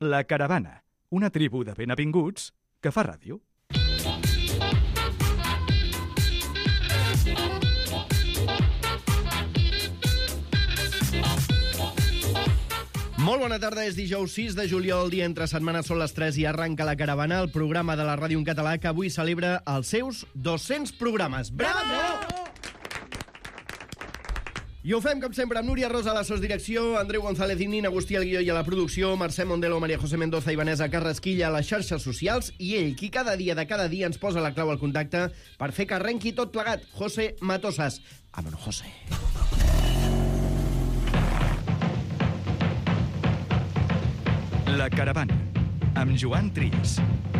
La Caravana, una tribu de benvinguts que fa ràdio. Molt bona tarda, és dijous 6 de juliol, dia entre setmanes, són les 3 i arranca La Caravana, el programa de la ràdio en català que avui celebra els seus 200 programes. Bravo! I ho fem, com sempre, amb Núria Rosa a la sosdirecció, Andreu González i Nina Agustí al guió i a la producció, Mercè Mondelo, Maria José Mendoza i Vanessa Carrasquilla a les xarxes socials, i ell, qui cada dia de cada dia ens posa la clau al contacte per fer que arrenqui tot plegat, José Matosas. Vámonos, José. La Caravana, amb Joan Trias.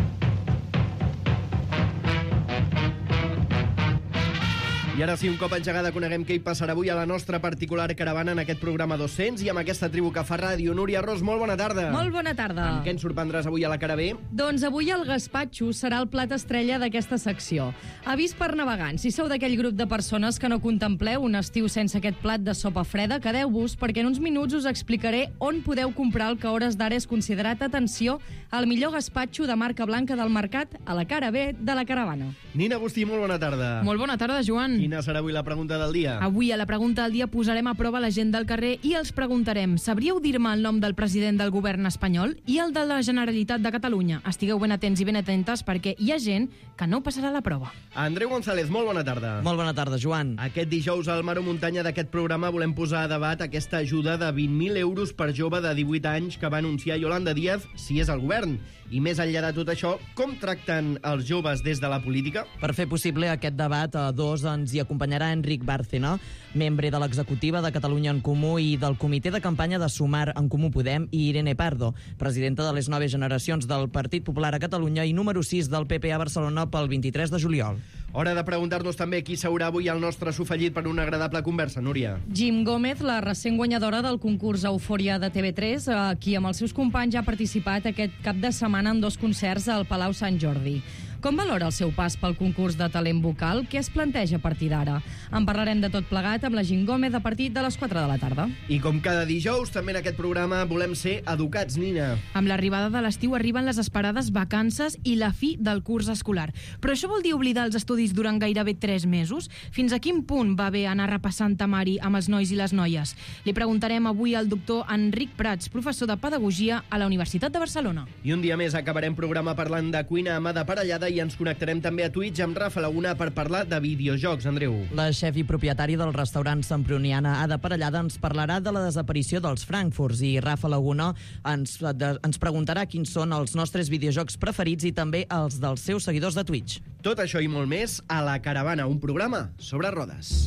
I ara sí, un cop engegada, coneguem què hi passarà avui a la nostra particular caravana en aquest programa 200 i amb aquesta tribu que fa ràdio. Núria Ros, molt bona tarda. Molt bona tarda. Amb què ens sorprendràs avui a la Caravé? Doncs avui el gaspatxo serà el plat estrella d'aquesta secció. Avís per navegants. Si sou d'aquell grup de persones que no contempleu un estiu sense aquest plat de sopa freda, quedeu-vos, perquè en uns minuts us explicaré on podeu comprar el que a hores d'ara és considerat, atenció, el millor gaspatxo de marca blanca del mercat a la cara B de la caravana. Nina Agustí, molt bona tarda. Molt bona tarda, Joan. Quina serà avui la pregunta del dia? Avui a la pregunta del dia posarem a prova la gent del carrer i els preguntarem: sabríeu dir-me el nom del president del govern espanyol i el de la Generalitat de Catalunya? Estigueu ben atents i ben atentes perquè hi ha gent que no passarà la prova. Andreu González, molt bona tarda. Molt bona tarda, Joan. Aquest dijous al Mar o Muntanya d'aquest programa volem posar a debat aquesta ajuda de 20.000 euros per jove de 18 anys que va anunciar Yolanda Díaz si és al govern. I més enllà de tot això, com tracten els joves des de la política? Per fer possible aquest debat, a dos ens hi acompanyarà Enric Bárcena, membre de l'executiva de Catalunya en Comú i del comitè de campanya de Sumar en Comú Podem, i Irene Pardo, presidenta de les noves generacions del Partit Popular a Catalunya i número 6 del PP a Barcelona pel 23 de juliol. Hora de preguntar-nos també qui seurà avui al nostre sofallit per una agradable conversa, Núria. Jim Gómez, la recent guanyadora del concurs Eufòria de TV3, qui amb els seus companys ha participat aquest cap de setmana en 2 concerts al Palau Sant Jordi. Com valora el seu pas pel concurs de talent vocal? Què es planteja a partir d'ara? En parlarem de tot plegat amb la Jim Gómez a partir de les 4 de la tarda. I com cada dijous, també en aquest programa volem ser educats, Nina. Amb l'arribada de l'estiu arriben les esperades vacances i la fi del curs escolar. Però això vol dir oblidar els estudis durant gairebé 3 mesos? Fins a quin punt va bé anar repassant temari amb els nois i les noies? Li preguntarem avui al doctor Enric Prats, professor de Pedagogia a la Universitat de Barcelona. I un dia més acabarem programa parlant de cuina amb Ada Parellada i ens connectarem també a Twitch amb Rafa Laguna per parlar de videojocs, Andreu. La xef i propietari del restaurant Semproniana Ada Parellada ens parlarà de la desaparició dels Frankfurts i Rafa Laguna ens preguntarà quins són els nostres videojocs preferits i també els dels seus seguidors de Twitch. Tot això i molt més a La Caravana, un programa sobre rodes.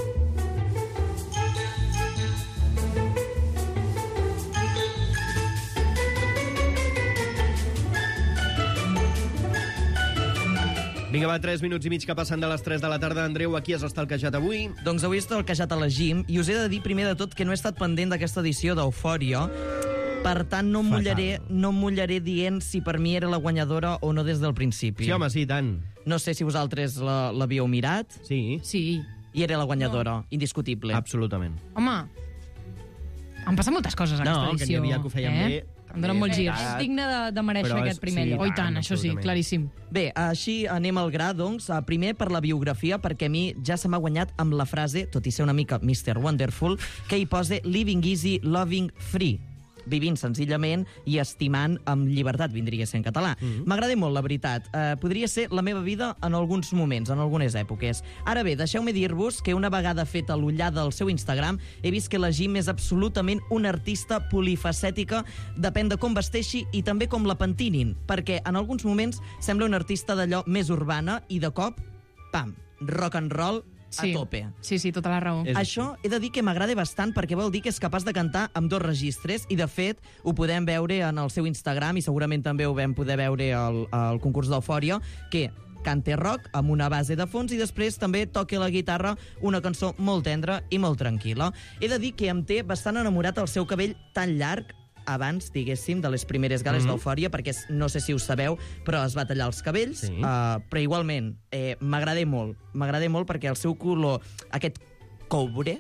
Vinga, va, 3 minuts i mig que passen de les 3 de la tarda. Andreu, aquí has estalquejat avui? Doncs avui he estalquejat a la Gym i us he de dir primer de tot que no he estat pendent d'aquesta edició d'Eufòria. Per tant, no em mullaré dient si per mi era la guanyadora o no des del principi. Sí, home, sí, tant. No sé si vosaltres l'havíeu mirat. Sí. Sí. I era la guanyadora, indiscutible. Absolutament. Home, han passat moltes coses a aquesta edició. No, que n'hi havia que ho feien bé. Em donen molts girs. És digne de mereixer Però aquest primer lloc. Oh, i tant, això sí, absolutament. claríssim. Bé, així anem al gra, doncs. Primer per la biografia, perquè a mi ja se m'ha guanyat amb la frase, tot i ser una mica Mr. Wonderful, que hi posa living easy, loving free. Vivint senzillament i estimant amb llibertat, vindria a ser en català. M'agrada molt, la veritat. Podria ser la meva vida en alguns moments, en algunes èpoques. Ara bé, deixeu-me dir-vos que una vegada feta l'ullada al seu Instagram, he vist que la Jim és absolutament una artista polifacètica, depèn de com vesteixi i també com la pentinin, perquè en alguns moments sembla una artista d'allò més urbana i de cop, pam, rock and roll, a tope. Sí, tota la raó. Això he de dir que m'agrada bastant perquè vol dir que és capaç de cantar amb 2 registres i, de fet, ho podem veure en el seu Instagram i segurament també ho vam poder veure al concurs d'Eufòria, que canta rock amb una base de fons i després també toca la guitarra, una cançó molt tendra i molt tranquil·la. He de dir que em té bastant enamorat el seu cabell tan llarg, abans, diguéssim, de les primeres gales d'Eufòria, perquè no sé si ho sabeu, però es va tallar els cabells, però igualment m'agrada molt perquè el seu color, aquest coure,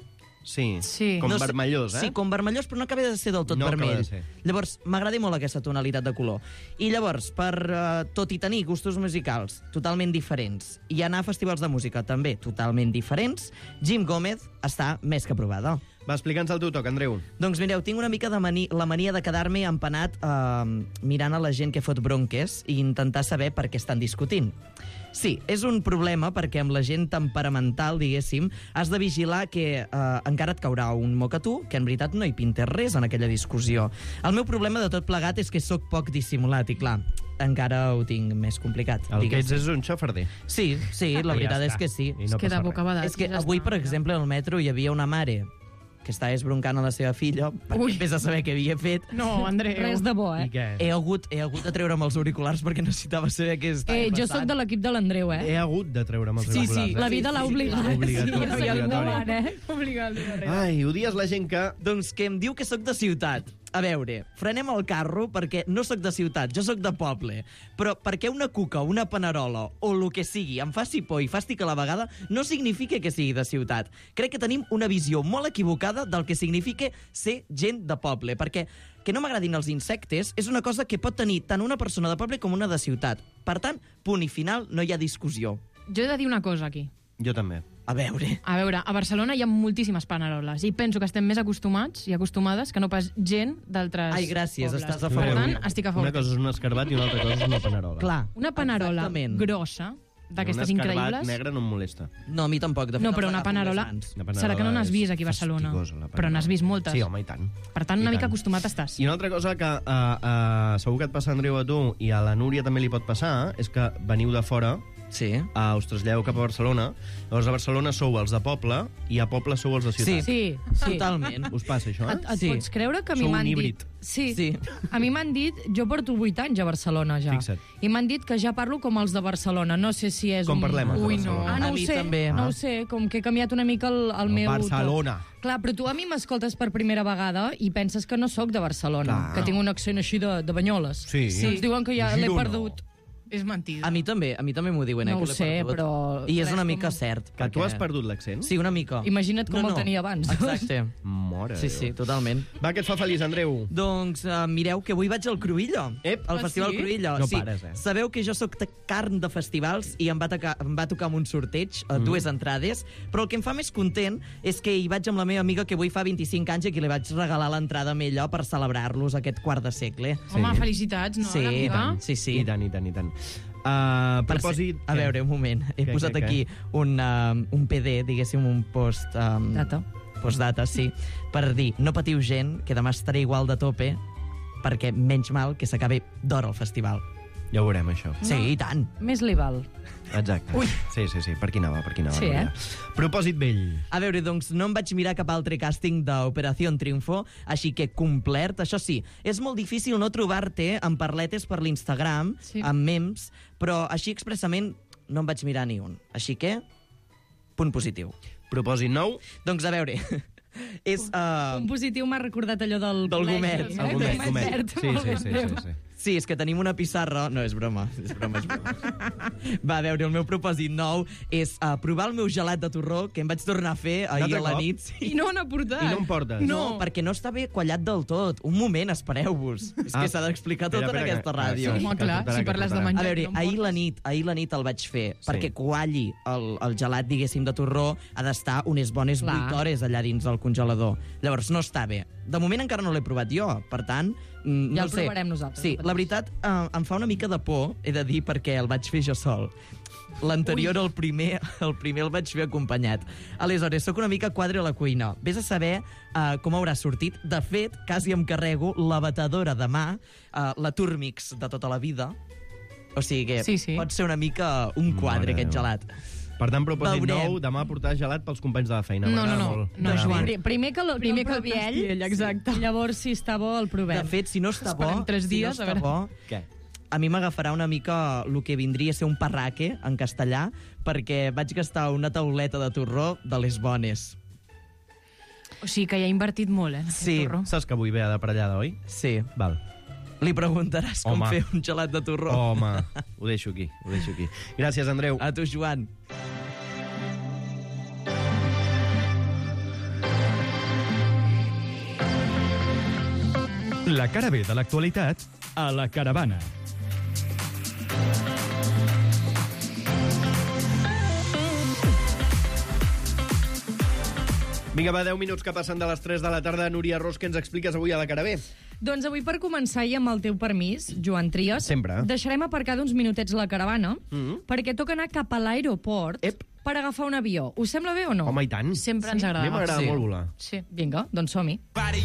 Sí. Com No sé- vermellós, Sí, com vermellós, però no acaba de ser del tot No acaba vermell. de ser. Llavors, m'agrada molt aquesta tonalitat de color. I llavors, tot i tenir gustos musicals totalment diferents i anar a festivals de música també totalment diferents, Jim Gómez està més que aprovada. Va, explica'ns el teu toc, Andreu. Doncs mireu, tinc una mica de la mania de quedar-me empanat mirant a la gent que fot bronques i intentar saber per què estan discutint. Sí, és un problema perquè amb la gent temperamental, diguéssim, has de vigilar que encara et caurà un moc a tu, que en veritat no hi pinta res en aquella discussió. El meu problema de tot plegat és que sóc poc dissimulat i, clar, encara ho tinc més complicat. El que ets diguéssim. és un xafarder. Sí, la veritat és que sí. I És no que de passa boca badat. És que avui, per exemple, al metro hi havia una mare que estava esbroncant a la seva filla perquè vés a saber què havia fet. No, Andreu. Res de bo, I eh? què? He hagut de treure'm els auriculars perquè necessitava saber què estava Jo passant. sóc de l'equip de l'Andreu, He hagut de treure'm els Sí, auriculars. sí, La vida l'ha obligat. Obligatori. Obligat. Ai, odies la gent que... Doncs que em diu que sóc de ciutat. A veure, frenem el carro perquè no sóc de ciutat, jo sóc de poble. Però perquè una cuca, una panerola o el que sigui em faci por i fàstic a la vegada no significa que sigui de ciutat. Crec que tenim una visió molt equivocada del que significa ser gent de poble, perquè que no m'agradin els insectes és una cosa que pot tenir tant una persona de poble com una de ciutat. Per tant, punt i final, no hi ha discussió. Jo he de dir una cosa aquí. Jo també. A veure... A veure, a Barcelona hi ha moltíssimes paneroles i penso que estem més acostumats i acostumades que no pas gent d'altres Ai, gràcies, pobles. estàs a Per favor. tant, estic a favor. Una cosa és un escarbat i una altra cosa és una panerola. Clar. Una panerola Exactament. grossa, d'aquestes Un escarbat increïbles... negre no em molesta. No, a mi tampoc. De fet, No, els però una agafo panerola... més grans. Una panerola Serà que no n'has és vist aquí a Barcelona. fastigosa, la Però panerola. n'has vist moltes. Sí, home, i tant. Per tant, I una mica tant. acostumat estàs. I una altra cosa que segur que et passa, Andreu, a tu, i a la Núria també li pot passar, és que veniu de fora, Sí. us traslladeu cap a Barcelona, llavors a Barcelona sou els de poble i a poble sou els de ciutat. Sí. Totalment. Us passa això, Et Sí. pots creure que a mi Sou un m'han híbrid. dit... Sí. Sí. A mi m'han dit... Jo porto 8 anys a Barcelona, ja. Fixa't. I m'han dit que ja parlo com els de Barcelona. No sé si és Com un... parlem els de Ui, no. Barcelona? Ah, no A ho mi sé, també. no ho sé, com que he canviat una mica el meu... Barcelona. to. Clar, però tu a mi m'escoltes per primera vegada i penses que no sóc de Barcelona, Clar. que tinc un accent així de Banyoles. Sí. Ens diuen que ja l'he Girona. perdut. És mentida. A mi també m'ho diuen, No que ho l'he sé, perdut. però I és res una com- mica cert. Que tu has perdut l'accent? Sí, una mica. Imagina't com el tenia abans. Exacte. Mare Sí, de sí, Déu. totalment. Va, què et fa feliç, Andreu? Doncs mireu que avui vaig al Cruïlla. Ep. Al Ah, Festival sí? Cruïlla. No sí. pares, Sabeu que jo sóc carn de festivals i em va tocar amb un sorteig, 2 entrades, però el que em fa més content és que hi vaig amb la meva amiga que avui fa 25 anys i que li vaig regalar l'entrada amb ella per celebrar-los aquest quart de segle. Home, Sí. felicitats, no? Sí, l'amiga? sí, sí. I tant, i tant, i tant. Propòsit... A veure, un moment. He Què, posat què? aquí un PD, diguéssim, un post... Data. Postdata, sí, per dir, no patiu gent, que demà estaré igual de tope, perquè menys mal que s'acabi d'hora el festival. Ja ho veurem, això. Sí, i tant. Més li val. Exacte. Ui. Sí, per qui anava, Sí, Núria. Propòsit vell. A veure, doncs no em vaig mirar cap altre càsting d'Operació Triunfo, així que complert. Això sí, és molt difícil no trobar-te amb parletes per l'Instagram, Sí. amb memes, però així expressament no em vaig mirar ni un. Així que, punt positiu. Propòsit nou. Doncs a veure, és... Un positiu m'ha recordat allò del Del col·legi, gomet. eh? El gomet, Gomet gomet. verd. Sí, Molt sí, bé, sí, Andreu. sí, sí. Sí, és que tenim una pissarra... No, és broma. Va, a veure, el meu propòsit nou és provar el meu gelat de torró, que em vaig tornar a fer ahir L'altre a la cop? nit. Sí. I no n'ha portat. I no em portes? No, perquè no està bé quallat del tot. Un moment, espereu-vos. És que s'ha d'explicar tot en aquesta ràdio. Home, clar, si parles de menjar. A veure, no em ahir portes. la nit el vaig fer, perquè qualli el gelat, diguéssim, de torró, ha d'estar unes bones Clar. 8 hores allà dins del congelador. Llavors, no està bé. De moment encara no l'he provat jo, per tant, no Ja el sé. provarem nosaltres. Sí, la veritat, em fa una mica de por, he de dir, perquè el vaig fer jo sol. L'anterior, el primer el vaig fer acompanyat. Aleshores, sóc una mica quadre a la cuina. Vés a saber com haurà sortit. De fet, quasi em carrego la batedora de mà, la Turmix de tota la vida. O sigui que Sí. pot ser una mica un quadre, Mare aquest meva. gelat. Per tant, propòsit Veurem. nou, demà portar gelat pels companys de la feina. No, M'agrada no, no. molt. No, M'agrada Joan. molt. Primer que Primer que el provi ell, tasti ell, exacte. i llavors, si està bo, el provem. De fet, si no està bo, Esperem 3 dies, si a no està veure. bo, Què? a mi m'agafarà una mica el que vindria a ser un parraque en castellà, perquè vaig gastar una tauleta de torró de les bones. O sigui que hi ha invertit molt, en aquest Sí. torró. Saps que vull ve de parellada, oi? Sí. Val. Li preguntaràs com Home. fer un gelat de torró. Home, ho deixo aquí, Gràcies, Andreu. A tu, Joan. La cara B de l'actualitat a La Caravana. Vinga, va, 10 minuts que passen de les 3 de la tarda. Núria Ros, què ens expliques avui a La Cara B? Doncs avui, per començar, i amb el teu permís, Joan Trias, Sempre. deixarem aparcada uns minutets la caravana, perquè toca anar cap a l'aeroport per agafar un avió. Us sembla bé o no? Home, i tant. Sempre ens A mi agrada. m'agrada molt volar. Sí. Vinga, doncs som-hi.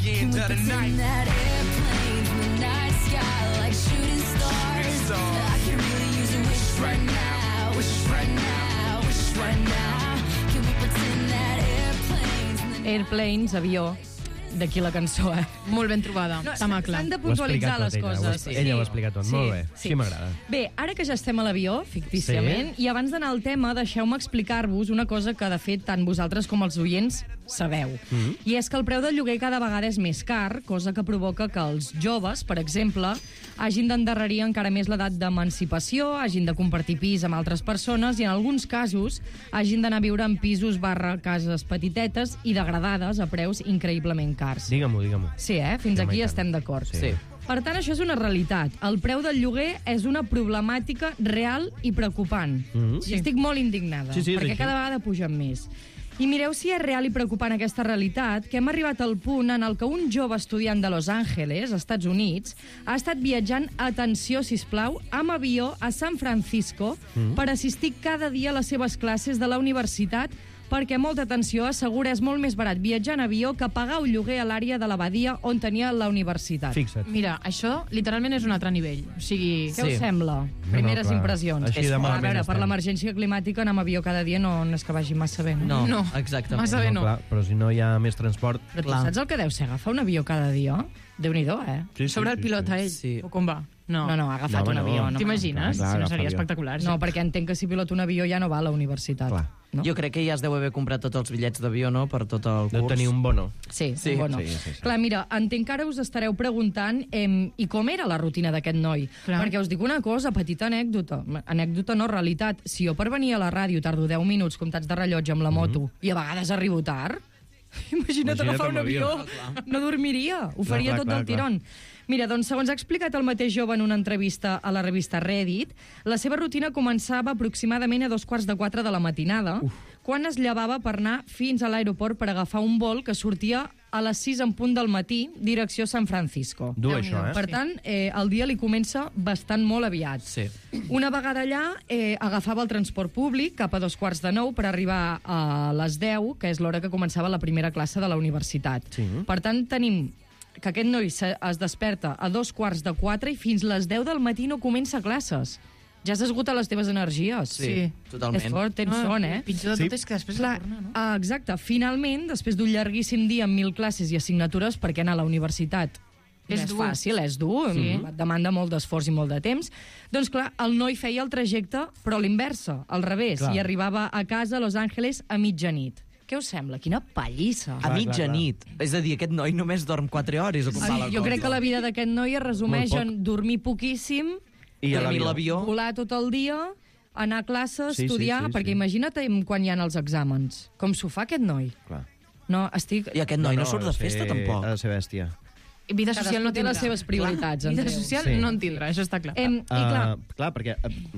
Airplanes, avió, d'aquí la cançó, Molt ben trobada. Està mà clar. S'han de puntualitzar les coses. Ella ho ha explicat tot, molt bé. Sí, m'agrada. Bé, ara que ja estem a l'avió, fictíciament, i abans d'anar al tema, deixeu-me explicar-vos una cosa que, de fet, tant vosaltres com els oients sabeu. I és que el preu del lloguer cada vegada és més car, cosa que provoca que els joves, per exemple, hagin d'endarrerir encara més l'edat d'emancipació, hagin de compartir pis amb altres persones i, en alguns casos, hagin d'anar a viure en pisos / cases petitetes i degradades a preus increïblement cars. Digue-m'ho. Sí, Fins Sí, aquí home, i tant. estem d'acord. Sí. Per tant, això és una realitat. El preu del lloguer és una problemàtica real i preocupant. I estic molt indignada, Sí, és perquè així. cada vegada pugen més. I mireu si és real i preocupant aquesta realitat, que hem arribat al punt en el que un jove estudiant de Los Angeles, Estats Units, ha estat viatjant, atenció, sisplau, amb avió a San Francisco per assistir cada dia a les seves classes de la universitat, perquè, molta atenció, assegura és molt més barat viatjar en avió que pagar un lloguer a l'àrea de l'abadia on tenia la universitat. Fixa't. Mira, això literalment és un altre nivell. O sigui... Què us sembla? Primeres clar. impressions. Així de A malament veure, per estem. l'emergència climàtica anar amb avió cada dia no és que vagi massa bé, no? No, No, exactament. massa bé no. Clar, però si no hi ha més transport... Però tu Clar. saps el que deu ser agafar un avió cada dia? Déu-n'hi-do, Sí, Sobre el pilot a ell? Sí. O com va? No. No, ha agafat No, un home, avió. no. No, T'imagines? Clar, Si no agafa seria avió. espectacular. no, perquè entenc que si pilota un avió ja no va a la universitat. Clar. No? Jo crec que ja es deu haver comprat tots els bitllets d'avió, no?, per tot el Deu curs. tenir un bono. Sí, Sí. bueno. Sí. Clar, mira, entenc que ara us estareu preguntant i com era la rutina d'aquest noi. Clar. Perquè us dic una cosa, petita anècdota. Anècdota no, realitat. Si jo per venir a la ràdio tardo 10 minuts comptats de rellotge amb la moto i a vegades arribo tard, imagina't agafar un amb avió. avió. No dormiria. Ho faria tot del tirón. Mira, doncs, segons ha explicat el mateix jove en una entrevista a la revista Reddit, la seva rutina començava aproximadament a 3:45 de la matinada, quan es llevava per anar fins a l'aeroport per agafar un vol que sortia a les 6 en punt del matí, direcció San Francisco. Dur això, Per tant, el dia li comença bastant molt aviat. Sí. Una vegada allà, agafava el transport públic cap a 8:45 per arribar a les 10, que és l'hora que començava la primera classe de la universitat. Sí. Per tant, tenim que aquest noi es desperta a 3:45 i fins les 10 del matí no comença classes. Ja has esgotat les teves energies. Sí, totalment. És fort, tens son, Pitjor de tot és que després Clar, de tornar, no? exacte. Finalment, després d'un llarguíssim dia amb 1000 classes i assignatures, perquè anar a la universitat És no és dur. fàcil, és dur, Sí. demanda molt d'esforç i molt de temps. Doncs clar, el noi feia el trajecte, però a l'inversa, al revés, Clar. i arribava a casa a Los Angeles a mitjanit. Què us sembla? Quina pallissa! A mitjanit. És a dir, aquest noi només dorm 4 hores. O com va la Jo cosa? crec que la vida d'aquest noi es resumeix Molt poc. en dormir poquíssim, I a Dormir l'avió. l'avió. volar tot el dia, anar a classes, Sí, sí, estudiar, sí, perquè sí. imagina't quan hi ha els exàmens. Com s'ho fa aquest noi? Clar. No, estic... I aquest noi no surt ha de ser- festa, tampoc. Ha de ser bèstia. Vida Cadascú social no té tindrà. les seves prioritats, Vida Andreu. social Sí. no en tindrà, això està clar. I clar, Clar, perquè...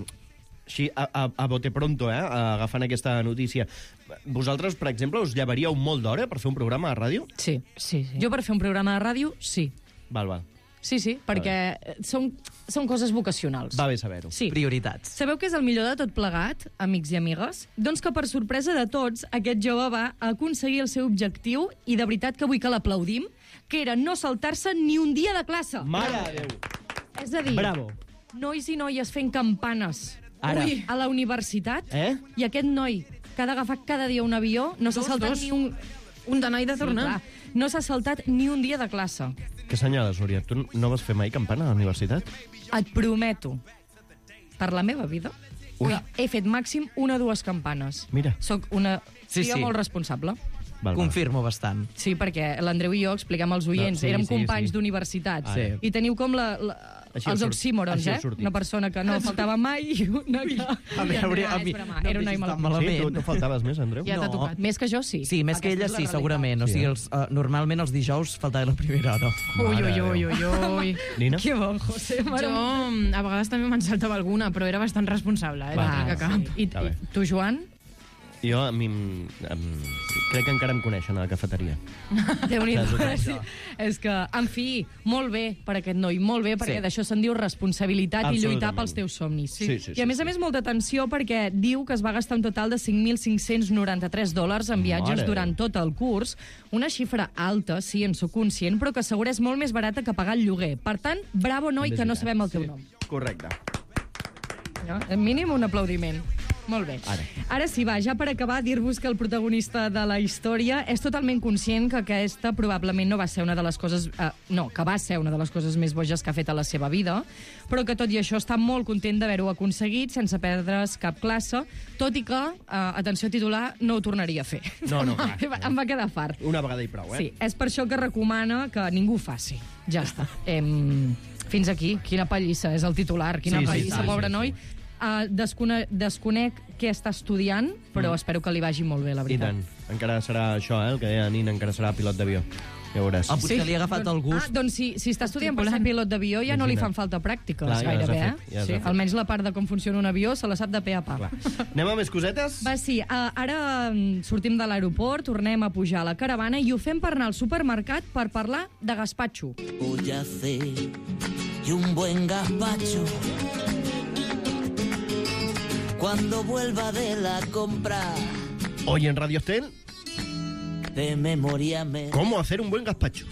Així, a bote pronto, agafant aquesta notícia. Vosaltres, per exemple, us llevaríeu molt d'hora per fer un programa a ràdio? sí. Sí. Jo per fer un programa de ràdio, sí. Val. Sí, perquè són coses vocacionals. Va bé saber-ho. Sí. Prioritats. Sabeu què és el millor de tot plegat, amics i amigues? Doncs que, per sorpresa de tots, aquest jove va aconseguir el seu objectiu, i de veritat que vull que l'aplaudim, que era no saltar-se ni un dia de classe. Mare de Déu! És a dir, Bravo. nois i noies fent campanes Ara. a la universitat, i aquest noi, que ha d'agafar cada dia un avió, no s'ha saltat dos. ni un... Un d'anar i de tornar. Clar, no s'ha saltat ni un dia de classe. Que senyales, Núria? Tu no vas fer mai campana a la universitat? Et prometo, per la meva vida, que he fet màxim 1 o 2 campanes. Mira. Soc una Sí, tia sí. molt responsable. Val. Confirmo bastant. Sí, perquè l'Andreu i jo expliquem als oients, No, sí, érem sí, companys sí. d'universitat, Sí. i teniu com Així els oxímorons, una persona que no faltava mai i una que... A mi, Era una no malament. Sí, tu faltaves més, Andreu? Ja t'ha tocat. Més que jo, sí. Sí, més que ella, Aquesta és la sí, realitat. segurament. O sigui, normalment els dijous faltava la primera hora. Ui. Nina? Que bon, José. Jo a vegades també me'n saltava alguna, però era bastant responsable, que cap. I Està bé. tu, Joan? Jo, a mi, crec que encara em coneixen a la cafeteria. Déu-n'hi-do. Sí. És que, en fi, molt bé per aquest noi, molt bé, perquè Sí. d'això se'n diu responsabilitat i lluitar Absolutament. pels teus somnis. Sí, I a més a més, molta atenció perquè diu que es va gastar un total de $5.593 en viatges Mare. durant tot el curs. Una xifra alta, sí, en sóc conscient, però que assegura és molt més barata que pagar el lloguer. Per tant, bravo, noi, És que no veritat. sabem el teu nom. Correcte. No? Mínim un aplaudiment. Molt bé. Ara sí, va, ja per acabar, dir-vos que el protagonista de la història és totalment conscient que aquesta probablement no va ser una de les coses... que va ser una de les coses més boges que ha fet a la seva vida, però que tot i això està molt content d'haver-ho aconseguit sense perdre's cap classe, tot i que, atenció titular, no ho tornaria a fer. No, clar. Em va quedar fart. Una vegada i prou, Sí, és per això que recomana que ningú ho faci. Ja està. Fins aquí. Quina pallissa és el titular. Quina pallissa, pobre noi. Desconec què està estudiant, però espero que li vagi molt bé, la I veritat. tant. Encara serà això, el que deia Nina, encara serà pilot d'avió. Ja veuràs. Potser li ha agafat el gust. Doncs si està estudiant per ser pilot d'avió ja no li fan falta pràctiques, Clar, ja les ha gairebé, fet, ja les ha fet. Almenys la part de com funciona un avió se la sap de pe a pa. Clar. Anem a més cosetes? Va, sí, ara sortim de l'aeroport, tornem a pujar a la caravana i ho fem per anar al supermercat per parlar de gazpacho. Voy a hacer y un buen gazpacho. Cuando vuelva de la compra, Hoy en Radio Estel, de memoria me... ¿cómo hacer un buen gazpacho?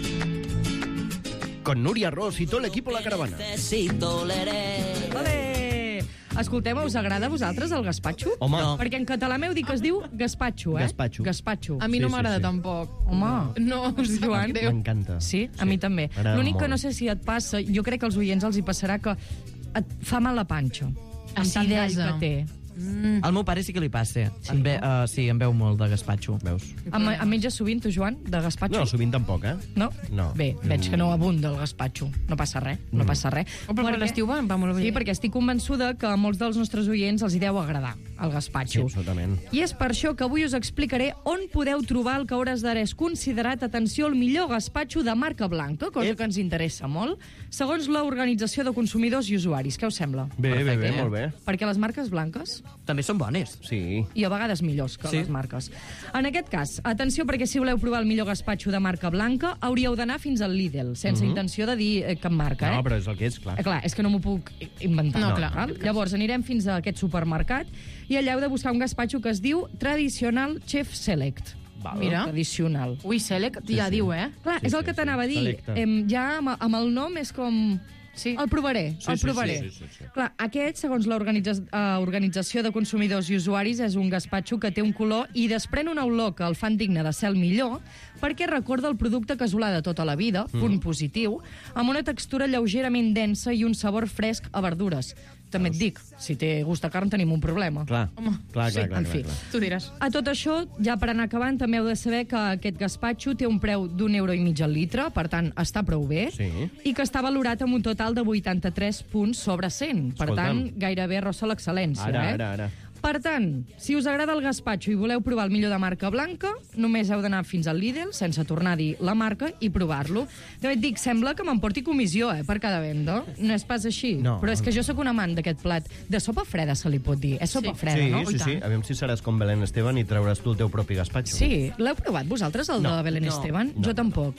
Con Núria Ros y todo el equipo de la caravana. Necesito leer. Ole! Escolteu, us agrada a vosaltres el gazpacho? Home, No. Perquè en català meu dic que es diu gazpacho, eh? Gazpacho. Gazpacho. A mi no Sí, sí, m'agrada sí. tampoc. Home. No, us Joan? sap greu. m'encanta. Sí, a mi també. m'agrada L'únic que molt. no sé si et passa, jo crec que als oients els hi passarà que et fa mal la panxa. Amb tant gall Acidesa. que té. Al meu pare sí que li passa. Sí, em veu molt de gazpacho. Veus? Em menges sovint, tu, Joan, de gazpacho? No, sovint tampoc, eh? No? No. Bé, veig que no abunda el gazpacho. No passa res, no passa res. Oh, però per l'estiu va molt bé. Sí, perquè estic convençuda que a molts dels nostres oients els hi deu agradar el Sí, gazpacho. absolutament. I és per això que avui us explicaré on podeu trobar el que a hores d'ara és considerat, atenció, el millor gazpacho de marca blanca, cosa que ens interessa molt, segons l'Organització de Consumidors i Usuaris. Què us sembla? Bé, molt bé. Perquè les marques blanques També són bones. Sí. i a vegades millors que les marques. En aquest cas, atenció, perquè si voleu provar el millor gazpacho de marca blanca, hauríeu d'anar fins al Lidl, sense intenció de dir cap marca, No, però és el que és, clar. Clar, és que no m'ho puc inventar. No, clar. Val? Llavors, anirem fins a aquest supermercat i allà heu de buscar un gazpacho que es diu Traditional Chef Select. Mira. Tradicional. Ui, Select ja diu, eh? Clar, és el que t'anava a dir. Selecte. Ja amb el nom és com... Sí. El provaré, el provaré. sí. Clar, aquest, segons l'Organització de Consumidors i Usuaris, és un gazpacho que té un color i desprèn una olor que el fan digne de ser el millor perquè recorda el producte casolà de tota la vida, punt positiu, amb una textura lleugerament densa i un sabor fresc a verdures. També et dic, si té gust de carn tenim un problema. Clar, clar. en fi. Tu diràs. A tot això, ja per anar acabant, també heu de saber que aquest gazpacho té un preu d'1,5 € al litre, per tant, està prou bé, Sí. i que està valorat amb un total de 83 punts sobre 100. Per Escolta'm. tant, gairebé rossa l'excel·lència. Ara. Per tant, si us agrada el gazpacho i voleu provar el millor de marca blanca, només heu d'anar fins al Lidl, sense tornar a dir la marca, i provar-lo. També et dic, sembla que m'emporti comissió, per cada venda. No és pas així. No. Però és que jo sóc un amant d'aquest plat. De sopa freda se li pot dir. És sopa freda, no? Sí. Aviam si seràs com Belén Esteban i trauràs tu el teu propi gazpacho. Sí, l'heu provat vosaltres, el de Belén Esteban? Jo tampoc.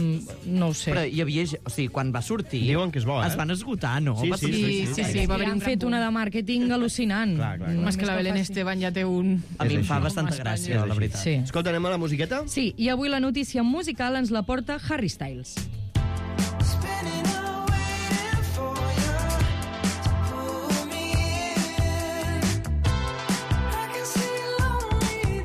No ho sé. Però hi havia... O sigui, quan va sortir... Diuen que és bo, eh? Es van esgotar, no? Sí, Va sí, sortir- Sí, va haver Han un fet una de màrqueting al·lucinant. Clar. Més que la Belén Esteban ja té un... A mi em fa així. bastanta Com a gràcia, Espanya. la veritat. Sí. Escolta, anem a la musiqueta? Sí, i avui la notícia musical ens la porta Harry Styles.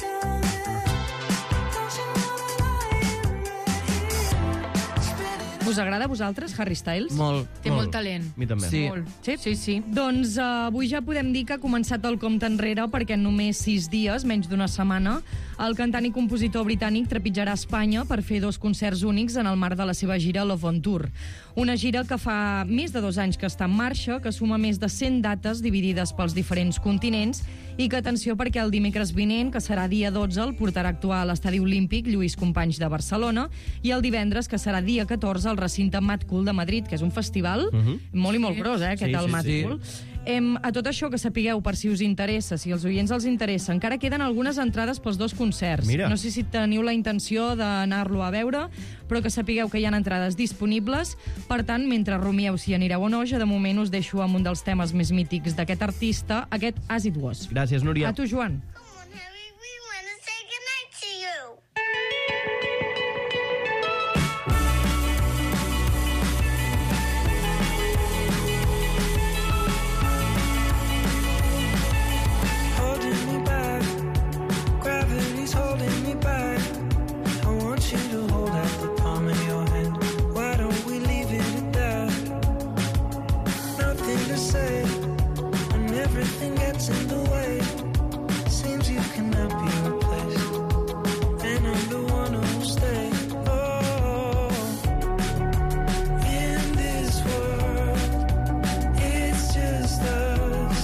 Us Us agrada a vosaltres, Harry Styles? Molt. Té molt talent. A mi també. Sí. Molt. Sí? Sí. Doncs avui ja podem dir que ha començat el compte enrere perquè en només 6 dies, menys d'una setmana, el cantant i compositor britànic trepitjarà Espanya per fer 2 concerts únics en el marc de la seva gira Love on Tour. Una gira que fa més de 2 anys que està en marxa, que suma més de 100 dates dividides pels diferents continents i que, atenció, perquè el dimecres vinent, que serà dia 12, el portarà a actuar a l'Estadi Olímpic Lluís Companys de Barcelona i el divendres, que serà dia 14, al recinte Mad Cool de Madrid, que és un festival molt i molt gros, aquest, el Mad Cool. A tot això, que sapigueu, per si us interessa, si els oients els interessa, encara queden algunes entrades pels 2 concerts. Mira. No sé si teniu la intenció d'anar-lo a veure, però que sapigueu que hi ha entrades disponibles. Per tant, mentre rumieu si anireu o no, jo de moment us deixo amb un dels temes més mítics d'aquest artista, aquest As It Was. Gràcies, Núria. A tu, Joan. Come on, Harry, we want to say goodnight to you. Holding me back, gravity's holding me back. I want you to hold out the palm of your hand. Why don't we leave it at that? Nothing to say, and everything gets in the way. Seems you cannot be replaced, and I'm the one who'll stay. Oh, in this world, it's just us.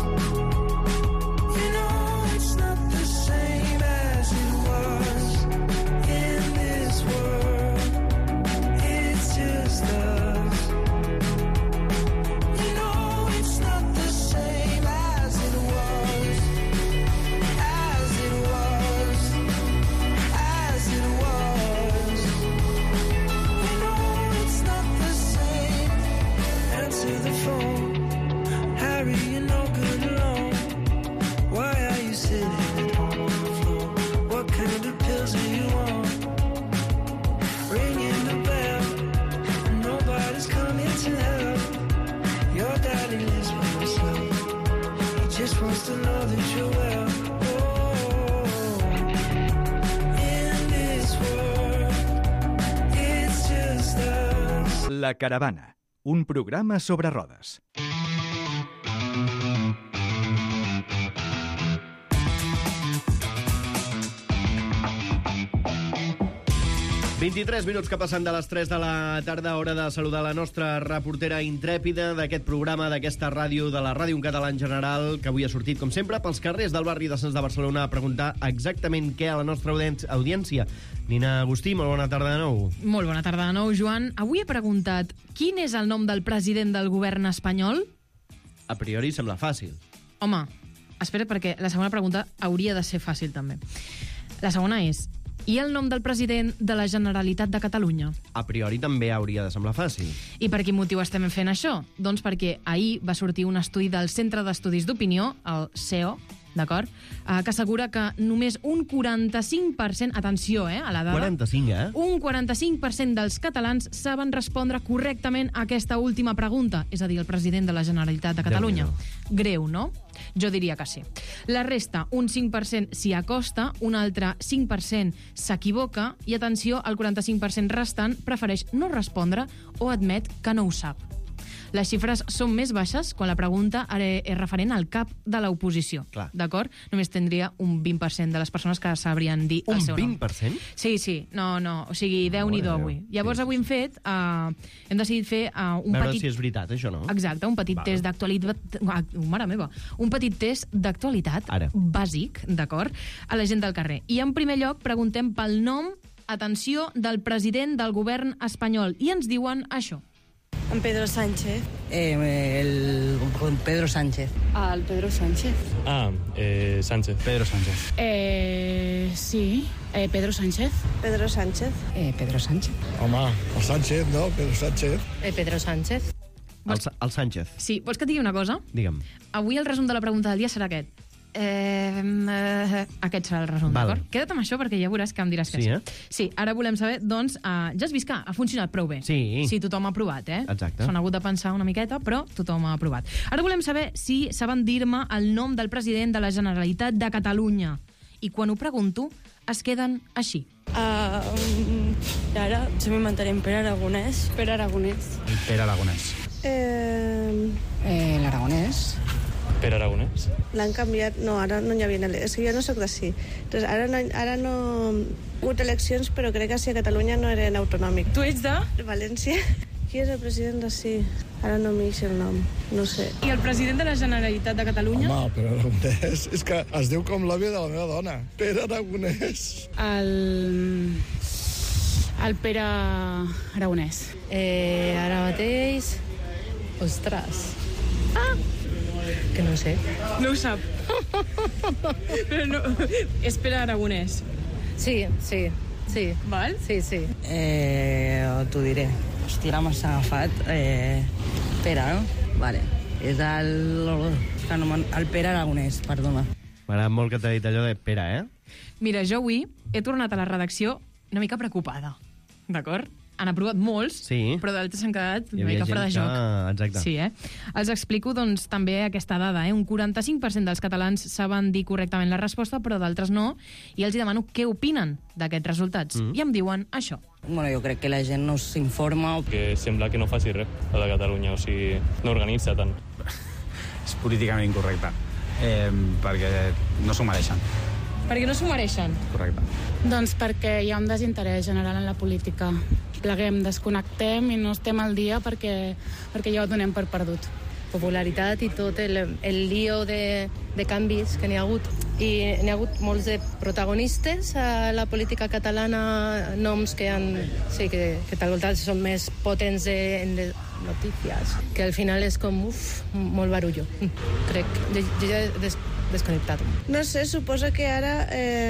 You know it's not the same as it was. In this world, it's just us. You know it's not the same as it was. As it was. As it was. You know it's not the same. Answer the phone. Harry, you're no good alone. Why are you sitting at home on the floor? What kind of pills are you on? Ringing the bell, and nobody's coming to help. Your daddy lives by himself. He just wants to know that you're well. Oh, in this world, it's just us. La Caravana, un programa sobre rodes. ...23 minuts que passen de les 3 de la tarda, hora de saludar la nostra reportera intrèpida d'aquest programa, d'aquesta ràdio, de la ràdio en català en general, que avui ha sortit, com sempre, pels carrers del barri de Sants de Barcelona a preguntar exactament què a la nostra audiència. Nina Agustí, molt bona tarda de nou. Molt bona tarda de nou, Joan. Avui he preguntat quin és el nom del president del govern espanyol? A priori sembla fàcil. Home, espera, perquè la segona pregunta hauria de ser fàcil, també. La segona és: i el nom del president de la Generalitat de Catalunya? A priori també hauria de semblar fàcil. I per quin motiu estem fent això? Doncs perquè ahir va sortir un estudi del Centre d'Estudis d'Opinió, el CEO, d'acord? Que assegura que només un 45%, atenció, a la dada... 45, Un 45% dels catalans saben respondre correctament a aquesta última pregunta, és a dir, el president de la Generalitat de Catalunya. Greu, no? Jo diria que sí. La resta, un 5% s'hi acosta, un altre 5% s'equivoca i, atenció, el 45% restant prefereix no respondre o admet que no ho sap. Les xifres són més baixes quan la pregunta és referent al cap de l'oposició. D'acord? Només tindria un 20% de les persones que sabrien dir el seu nom. Un 20%? Sí. No. O sigui, Déu-n'hi-do avui. Llavors avui hem decidit fer un veure petit... si és veritat, això, no? Exacte, un petit test d'actualitat... Mare meva! Un petit test d'actualitat bàsic, d'acord? A la gent del carrer. I en primer lloc preguntem pel nom, atenció, del president del govern espanyol. I ens diuen això. En Pedro Sánchez. El Pedro Sánchez. El Pedro Sánchez. Sánchez. Pedro Sánchez. Sí. Pedro Sánchez. Pedro Sánchez. Pedro Sánchez. Home, el Sánchez, no? Pedro Sánchez. Pedro Sánchez. El Sánchez. Sí, vols que et digui una cosa? Digue'm. Avui el resum de la pregunta del dia serà aquest. Aquest serà el resum, d'acord? Queda't amb això perquè ja veuràs que em diràs que sí. Sí, ara volem saber, doncs, ja has vist que ha funcionat prou bé. Sí, tothom ha aprovat, Exacte. S'han hagut de pensar una miqueta, però tothom ha aprovat. Ara volem saber si saben dir-me el nom del president de la Generalitat de Catalunya. I quan ho pregunto, es queden així. Ara se m'inventarem Pere Aragonès. Pere Aragonès. El Pere Aragonès. L'Aragonès. Pere Aragonès. L'han canviat... No, ara no hi havia... És que jo no soc d'ací. Entonces, ara no... Hi ha hagut eleccions, però crec que sí a Catalunya no eren autonòmics. Tu ets de? València. Qui és el president d'ací? Ara no m'hi el nom, no sé. I el president de la Generalitat de Catalunya? Home, el Pere Aragonès. És que es diu com l'àvia de la meva dona. Pere Aragonès. El Pere Aragonès. Ara mateix... Ostres. Que no sé. No ho sap. Però no... És Pere Aragonès. Sí. Val? Sí. T'ho diré. Hòstia, ara m'has agafat. Pere, no? Vale. És el Pere Aragonès, perdona. M'agrada molt que t'ha dit allò de Pere, Mira, jo avui he tornat a la redacció una mica preocupada, d'acord? Han aprovat molts, Sí. però d'altres s'han quedat Hi una havia mica fora de gent joc. que- exacte. Sí, Els explico, doncs, també aquesta dada. Un 45% dels catalans saben dir correctament la resposta, però d'altres no, i els hi demano què opinen d'aquests resultats. I em diuen això. Bueno, jo crec que la gent no s'informa. Que sembla que no faci res a la Catalunya, o sigui, no organitza tant. És políticament incorrecte, perquè no s'ho mereixen. Perquè no s'ho mereixen. Correcte. Doncs perquè hi ha un desinterès general en la política. Pleguem, desconnectem i no estem al dia perquè ja ho donem per perdut. Popularitat i tot el lío de canvis que n'hi ha hagut. I n'hi ha hagut molts de protagonistes a la política catalana, noms que tal volta són més potents en les notícies, que al final és com, molt barullo. Crec, jo ja he desconnectat. No sé, suposa que ara...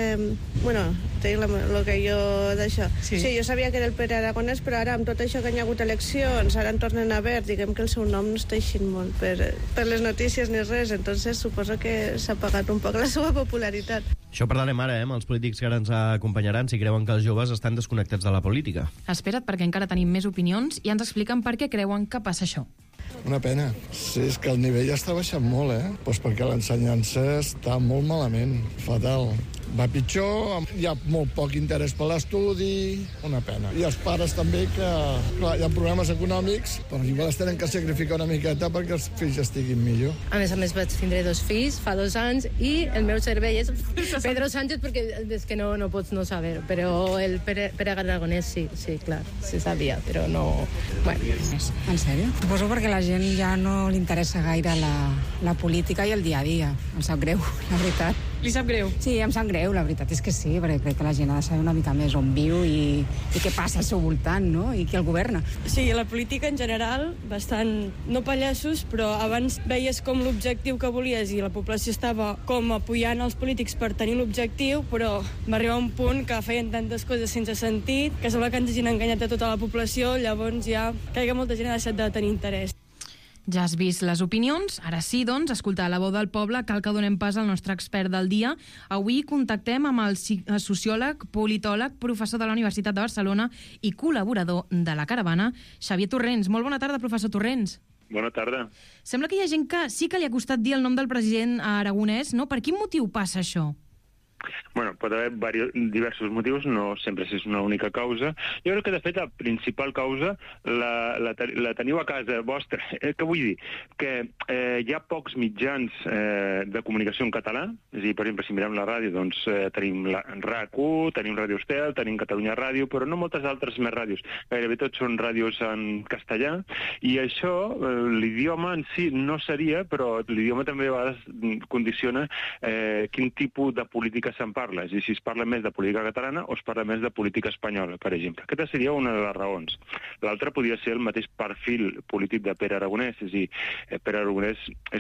te dic el que jo d'això. Sí, jo sabia que era el Pere Aragonès, però ara amb tot això que hi ha hagut eleccions, ara en tornen a veure, diguem que el seu nom no està eixint molt per les notícies ni res, entonces suposo que s'ha pagat un poc la seva popularitat. Això parlarem ara, amb els polítics que ara ens acompanyaran, si creuen que els joves estan desconnectats de la política. Espera't, perquè encara tenim més opinions i ens expliquen per què creuen que passa això. Una pena. Sí, és que el nivell està baixant molt, Doncs perquè l'ensenyança està molt malament, fatal. Va pitjor, hi ha molt poc interès per l'estudi, una pena. I els pares també, que clar, hi ha problemes econòmics, però igual es tenen que sacrificar una miqueta perquè els fills estiguin millor. A més, vaig tindre 2 fills fa 2 anys i el meu cervell és Pedro Sánchez perquè és que no pots no saber, però el Pere Aragonès sí, clar, se sabia, però no... Bueno. En sèrio? Suposo perquè la gent ja no li interessa gaire la política i el dia a dia. Em sap greu, la veritat. Li sap greu? Sí, em sap greu, la veritat és que sí, perquè crec que la gent ha de saber una mica més on viu i què passa al seu voltant, no? I qui el governa. Sí, la política en general, bastant, no pallassos, però abans veies com l'objectiu que volies i la població estava com apoyant els polítics per tenir l'objectiu, però va arribar un punt que feien tantes coses sense sentit, que sembla que ens hagin enganyat a tota la població, llavors ja crec que molta gent ha deixat de tenir interès. Ja has vist les opinions, ara sí, doncs, escoltar la veu del poble, cal que donem pas al nostre expert del dia. Avui contactem amb el sociòleg, politòleg, professor de la Universitat de Barcelona i col·laborador de la Caravana, Xavier Torrents. Molt bona tarda, professor Torrents. Bona tarda. Sembla que hi ha gent que sí que li ha costat dir el nom del president Aragonès, no? Per quin motiu passa això? Bueno, pot haver diversos motius, no sempre és una única causa. Jo crec que, de fet, la principal causa la teniu a casa vostra. Què vull dir? Que hi ha pocs mitjans de comunicació en català. És a dir, per exemple, si mirem la ràdio, doncs tenim RAC1, tenim Ràdio Estel, tenim Catalunya Ràdio, però no moltes altres més ràdios. Gairebé tots són ràdios en castellà. I això, l'idioma en si no seria, però l'idioma també a vegades condiciona quin tipus de política se'n parla, és a dir, si es parla més de política catalana o es parla més de política espanyola, per exemple. Aquesta seria una de les raons. L'altra podria ser el mateix perfil polític de Pere Aragonès, és a dir, Pere Aragonès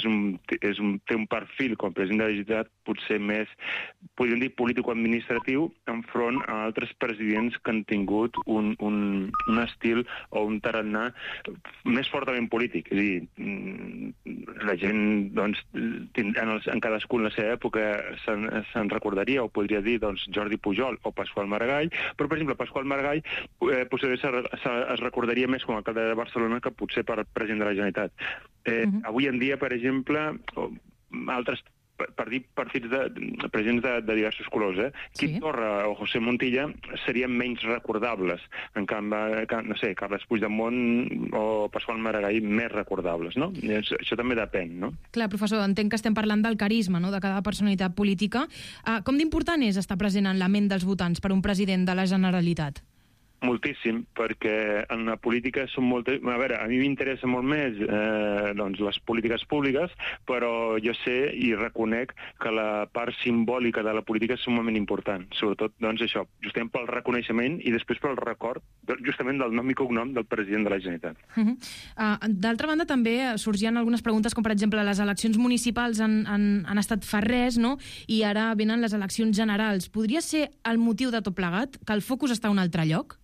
té un perfil com a president de la Generalitat potser més, podríem dir, político-administratiu enfront a altres presidents que han tingut un estil o un tarannà més fortament polític. És a dir, la gent, doncs, en cadascun la seva època se'n recordaria o podria dir doncs, Jordi Pujol o Pasqual Maragall, però, per exemple, Pasqual Maragall potser es recordaria més com a alcalde de Barcelona que potser per president de la Generalitat. Avui en dia, per exemple, altres per dir presidents de diversos colors, Quim Torra o José Montilla serien menys recordables. En canvi, no sé, Carles Puigdemont o Pasqual Maragall més recordables, no? Això també depèn, no? Clar, professor, entenc que estem parlant del carisma, no?, de cada personalitat política. Com d'important és estar present en la ment dels votants per un president de la Generalitat? Moltíssim, perquè en la política són moltes... A veure, a mi m'interessa molt més doncs les polítiques públiques, però jo sé i reconec que la part simbòlica de la política és sumament important. Sobretot, doncs, això, justament pel reconeixement i després pel record, justament del nom i cognom del president de la Generalitat. D'altra banda, també sorgien algunes preguntes, com per exemple, les eleccions municipals han estat fa res, no?, i ara venen les eleccions generals. Podria ser el motiu de tot plegat, que el focus està a un altre lloc?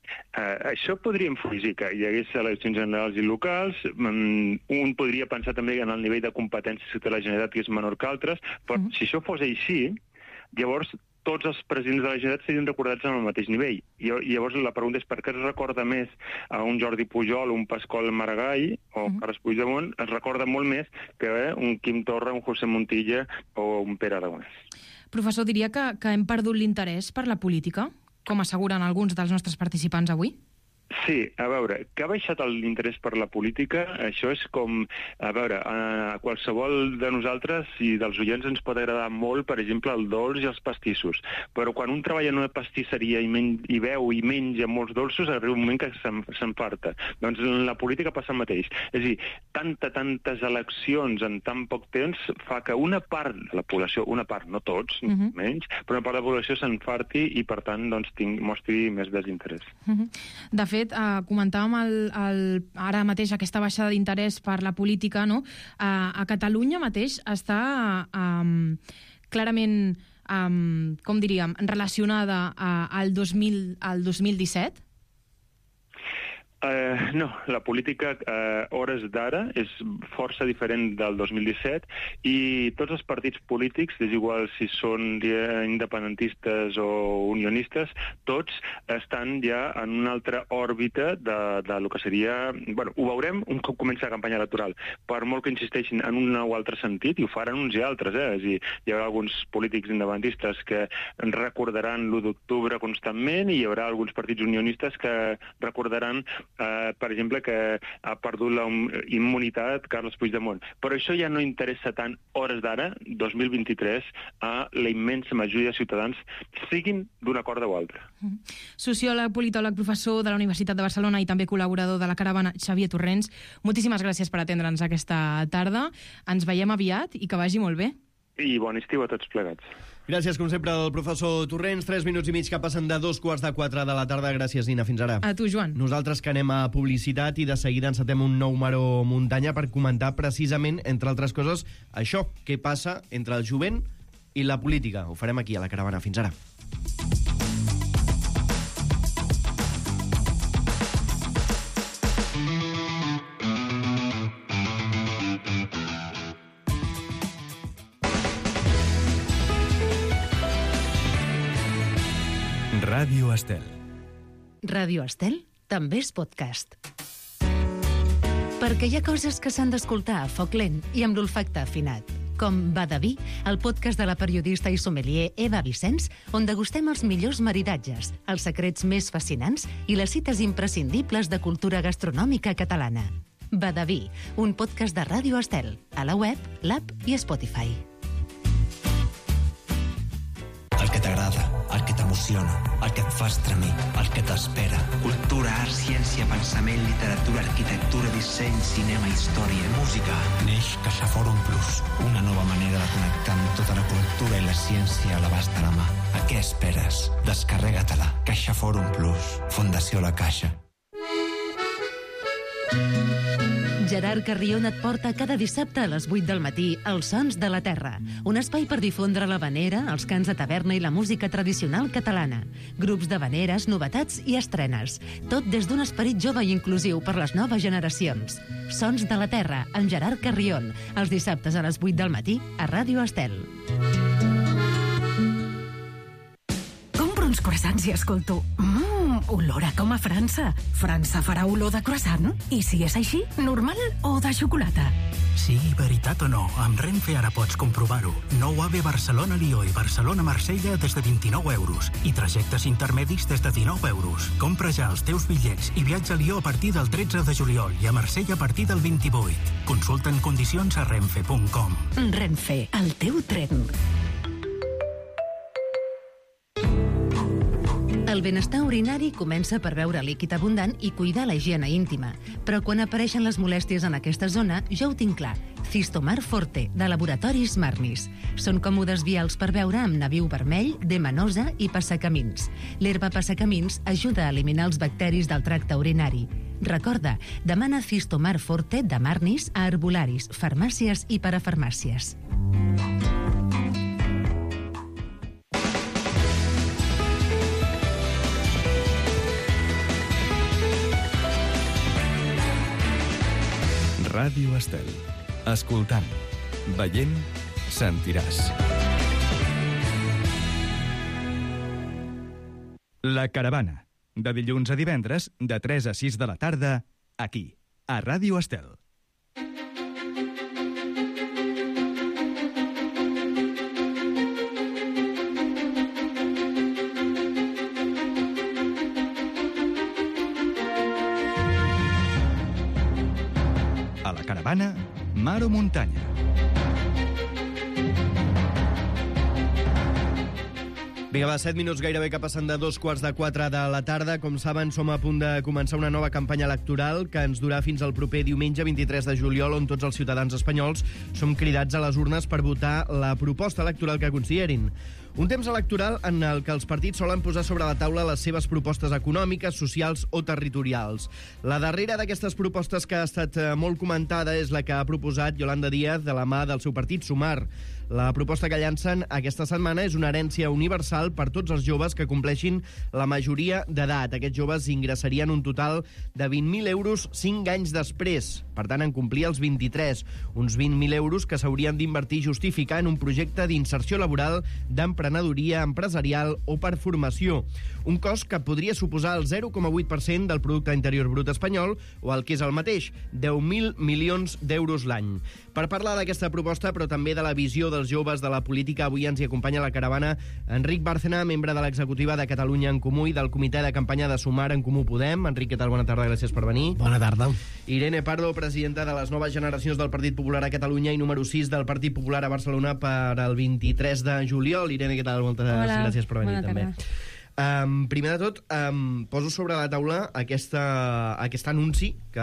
Això podria influir que hi hagués eleccions generals i locals. Un podria pensar també que en el nivell de competències que té la Generalitat que és menor que altres, però si això fos així, llavors tots els presidents de la Generalitat serien recordats en el mateix nivell. I llavors la pregunta és per què es recorda més a un Jordi Pujol, un Pasqual Maragall o Carles Puigdemont, es recorda molt més que un Quim Torra, un José Montilla o un Pere Aragonès. Professor, diria que hem perdut l'interès per la política, com asseguren alguns dels nostres participants avui? Sí, a veure, que ha baixat l'interès per la política, això és com, a veure, a qualsevol de nosaltres i dels oients ens pot agradar molt, per exemple, el dolç i els pastissos, però quan un treballa en una pastisseria i veu i menja molts dolços, arriba un moment que s'enfarta. Doncs en la política passa el mateix. És a dir, tantes eleccions en tan poc temps fa que una part de la població, una part, no tots, menys, però una part de la població s'enfarti i, per tant, doncs, mostri més desinterès. De fet, comentàvem ara mateix aquesta baixada d'interès per la política, no? A Catalunya mateix està clarament, com diríem, relacionada al 2017? No, la política hores d'ara és força diferent del 2017 i tots els partits polítics, és igual si són independentistes o unionistes, tots estan ja en una altra òrbita de lo que seria... Bueno, ho veurem un cop comença la campanya electoral, per molt que insisteixin en un o altre sentit, i ho faran uns i altres, És a dir, hi haurà alguns polítics independentistes que recordaran l'1 d'octubre constantment i hi haurà alguns partits unionistes que recordaran per exemple, que ha perdut la immunitat Carles Puigdemont. Però això ja no interessa tant hores d'ara, 2023, a la immensa majoria de ciutadans, siguin d'una corda o altra. Sociòleg, politòleg, professor de la Universitat de Barcelona i també col·laborador de la Caravana, Xavier Torrents, moltíssimes gràcies per atendre'ns aquesta tarda. Ens veiem aviat i que vagi molt bé. I bon estiu a tots plegats. Gràcies, com sempre, al professor Torrents. 3 minuts i mig que passen de 3:45 de la tarda. Gràcies, Nina. Fins ara. A tu, Joan. Nosaltres que anem a publicitat i de seguida encetem un nou Maró Muntanya per comentar precisament, entre altres coses, això, què passa entre el jovent i la política. Ho farem aquí, a la Caravana. Fins ara. Ràdio Estel. Ràdio Estel també és podcast. Perquè hi ha coses que s'han d'escoltar a foc lent i amb l'olfacte afinat. Com Va de vi, el podcast de la periodista i sommelier Eva Vicenç, on degustem els millors maridatges, els secrets més fascinants i les cites imprescindibles de cultura gastronòmica catalana. Va de vi, un podcast de Ràdio Estel, a la web, l'app i Spotify. El que t'agrada, el que t'emociona, el que et fa estremir, el que t'espera. Cultura, art, ciència, pensament, literatura, arquitectura, disseny, cinema, història, música. Neix CaixaForum Plus, una nova manera de connectar amb tota la cultura i la ciència a l'abast de la mà. A què esperes? Descarrega-te-la. CaixaForum Plus. Fundació La Caixa. Gerard Carrion et porta cada dissabte a les 8 del matí Els Sons de la Terra, un espai per difondre l'havanera, els cants de taverna i la música tradicional catalana. Grups d'havaneres, novetats i estrenes. Tot des d'un esperit jove i inclusiu per les noves generacions. Sons de la Terra, amb Gerard Carrion, els dissabtes a les 8 del matí a Ràdio Estel. Compro uns croissants i escolto olor a com a França. França farà olor de croissant? I si és així, normal o de xocolata? Sigui veritat o no, amb Renfe ara pots comprovar-ho. Nou AVE Barcelona-Lió i Barcelona-Marsella des de 29 euros i trajectes intermedis des de 19 euros. Compra ja els teus bitllets i viatja a Lió a partir del 13 de juliol i a Marsella a partir del 28. Consulta'n condicions a renfe.com. Renfe, el teu tren. El benestar urinari comença per beure líquid abundant i cuidar la higiene íntima. Però quan apareixen les molèsties en aquesta zona, ja ho tinc clar. Cistomar Forte, de Laboratoris Marnis. Són còmodes vials per beure amb nabiu vermell, demanosa i passacamins. L'herba passacamins ajuda a eliminar els bacteris del tracte urinari. Recorda, demana Cistomar Forte de Marnis a herbolaris, farmàcies i parafarmàcies. Ràdio Estel. Escoltant, veient, sentiràs. La Caravana. De dilluns a divendres, de 3 a 6 de la tarda, aquí, a Ràdio Estel. A la Caravana, mar o muntanya. Vinga, va, 7 minuts gairebé que passen de 3:45 de la tarda. Com saben, som a punt de començar una nova campanya electoral que ens durà fins al proper diumenge 23 de juliol, on tots els ciutadans espanyols som cridats a les urnes per votar la proposta electoral que considerin. Un temps electoral en el que els partits solen posar sobre la taula les seves propostes econòmiques, socials o territorials. La darrera d'aquestes propostes que ha estat molt comentada és la que ha proposat Yolanda Díaz de la mà del seu partit, Sumar. La proposta que llancen aquesta setmana és una herència universal per tots els joves que compleixin la majoria d'edat. Aquests joves ingressarien un total de 20.000 euros 5 anys després. Per tant, en complir els 23. Uns 20.000 euros que s'haurien d'invertir i justificar en un projecte d'inserció laboral, d'emprenedoria empresarial o per formació. Un cost que podria suposar el 0,8% del producte interior brut espanyol o el que és el mateix, 10.000 milions d'euros l'any. Per parlar d'aquesta proposta, però també de la visió dels joves de la política, avui ens hi acompanya a la caravana Enric Bárcena, membre de l'executiva de Catalunya en Comú i del comitè de campanya de Sumar en Comú Podem. Enric, què tal? Bona tarda, gràcies per venir. Bona tarda. Irene Pardo, presidenta de les noves generacions del Partit Popular a Catalunya i número 6 del Partit Popular a Barcelona per al 23 de juliol. Irene, què tal? Moltes gràcies per venir també. Primer de tot, poso sobre la taula aquest anunci que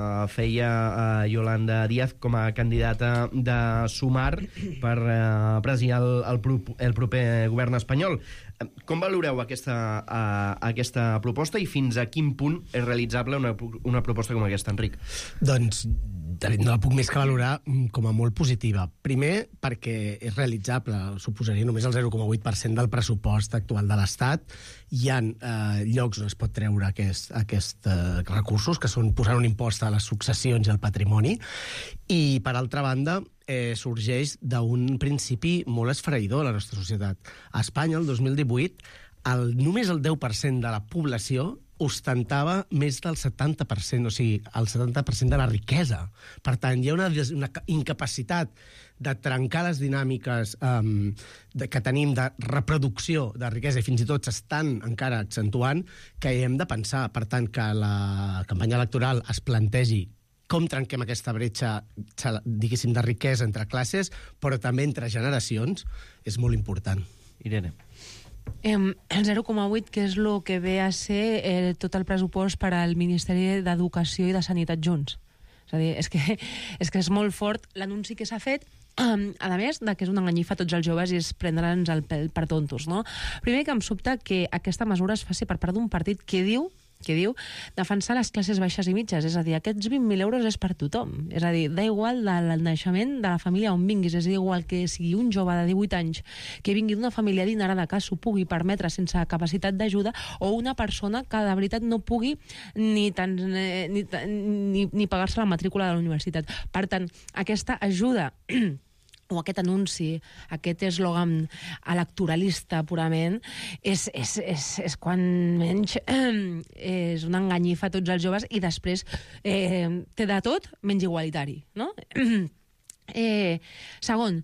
feia Yolanda Díaz com a candidata de Sumar per presidir el proper govern espanyol. Com valoreu aquesta proposta i fins a quin punt és realitzable una proposta com aquesta, Enric? Doncs no la puc més que valorar com a molt positiva. Primer, perquè és realitzable, suposaria només el 0,8% del pressupost actual de l'Estat. Hi ha llocs on es pot treure aquests recursos, que són posar un impost a les successions i al patrimoni, i, per altra banda, sorgeix d'un principi molt esfereïdor a la nostra societat. A Espanya, el 2018, només el 10% de la població ostentava més del 70%, o sigui, el 70% de la riquesa. Per tant, hi ha una incapacitat de trencar les dinàmiques que tenim de reproducció de riquesa, i fins i tot s'estan encara accentuant, que hi hem de pensar. Per tant, que la campanya electoral es plantegi com trenquem aquesta bretxa, diguéssim, de riquesa entre classes, però també entre generacions, és molt important. Irene. El 0,8, que és el que ve a ser tot el pressupost per al Ministeri d'Educació i de Sanitat junts. És a dir, és que és molt fort l'anunci que s'ha fet, a més que és una enganyifa a tots els joves i és prendre'ns el pèl per tontos, no? Primer, que em sobta que aquesta mesura es faci per part d'un partit que diu defensar les classes baixes i mitges. És a dir, aquests 20.000 euros és per tothom. És a dir, da igual del naixement de la família on vinguis. És igual que sigui un jove de 18 anys que vingui d'una família adinerada que s'ho pugui permetre sense capacitat d'ajuda, o una persona que de veritat no pugui ni pagar-se la matrícula de la universitat. Per tant, aquesta ajuda o aquest anunci, aquest eslògan electoralista purament, és quan menys és una enganyifa a tots els joves i després té de tot menys igualitari, no? Segon,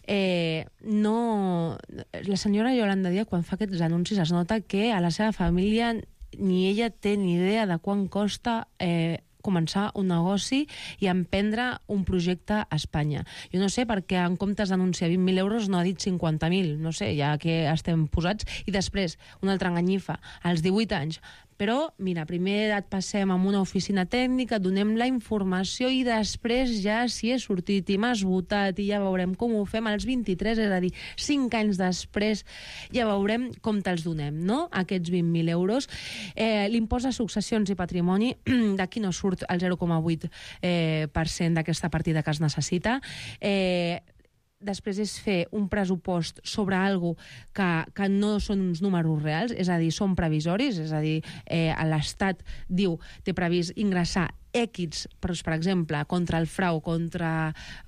la senyora Yolanda Díaz, quan fa aquests anuncis, es nota que a la seva família ni ella té ni idea de quan costa començar un negoci i emprendre un projecte a Espanya. Jo no sé per què en comptes d'anunciar 20.000 euros no ha dit 50.000, no sé, ja que estem posats. I després, una altra enganyifa, als 18 anys. Però, mira, primer et passem a una oficina tècnica, donem la informació i després ja, si he sortit i m'has votat i ja veurem com ho fem als 23, és a dir, 5 anys després, ja veurem com te'ls donem, no?, aquests 20.000 euros. L'impost de successions i patrimoni, d'aquí no surt el 0,8% d'aquesta partida que es necessita. Després és fer un pressupost sobre algo que no són uns números reals, és a dir, són previsoris, és a dir, l'Estat diu, té previst ingressar X, per exemple, contra el frau, contra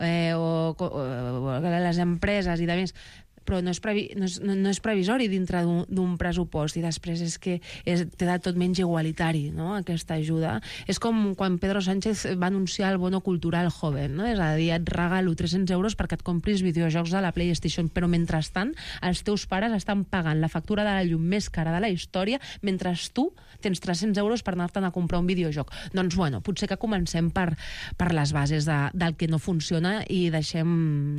les empreses i de més, però no és previsori dintre d'un pressupost, i després és que té de tot menys igualitari, no?, aquesta ajuda. És com quan Pedro Sánchez va anunciar el bono cultural joven, no?, és a dir, et regalo 300 euros perquè et compris videojocs de la PlayStation, però mentrestant els teus pares estan pagant la factura de la llum més cara de la història mentre tu tens 300 euros per anar-te'n a comprar un videojoc. Doncs, bueno, potser que comencem per les bases del que no funciona i deixem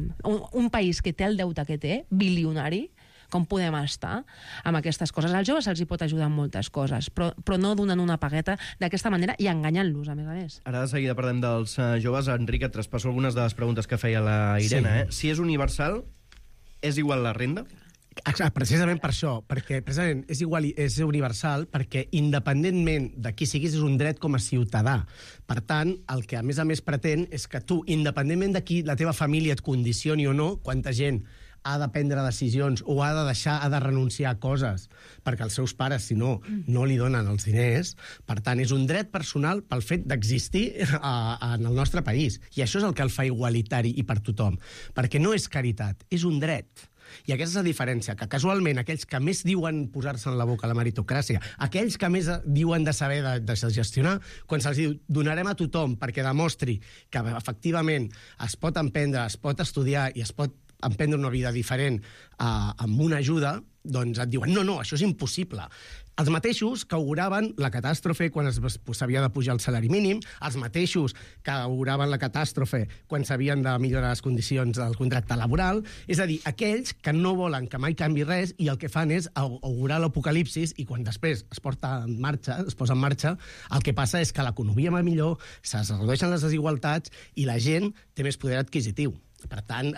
un país que té el deute que té, bilionari, com podem estar amb aquestes coses. Als joves se'ls hi pot ajudar amb moltes coses, però no donant una pagueta d'aquesta manera i enganyant-los, a més. Ara de seguida parlem dels joves. Enric, et traspasso algunes de les preguntes que feia la Irene. Si és universal, és igual la renda? Precisament per això, perquè precisament és universal, perquè independentment de qui siguis és un dret com a ciutadà. Per tant, el que a més pretén és que tu, independentment de qui la teva família et condicioni o no, quanta gent ha de prendre decisions o ha de renunciar a coses perquè els seus pares, si no, no li donen els diners. Per tant, és un dret personal pel fet d'existir en el nostre país. I això és el que el fa igualitari i per tothom. Perquè no és caritat, és un dret. I aquesta és la diferència, que casualment aquells que més diuen posar-se en la boca la meritocràcia, aquells que més diuen de saber de gestionar, quan se'ls diu donarem a tothom perquè demostri que efectivament es pot emprendre, es pot estudiar i es pot emprendre una vida diferent amb una ajuda, doncs et diuen no, això és impossible. Els mateixos que auguraven la catàstrofe quan s'havia de pujar el salari mínim, els mateixos que auguraven la catàstrofe quan s'havien de millorar les condicions del contracte laboral, és a dir, aquells que no volen que mai canvi res i el que fan és augurar l'apocalipsis, i quan després es posa en marxa, el que passa és que l'economia va millor, se redueixen les desigualtats i la gent té més poder adquisitiu. Per tant,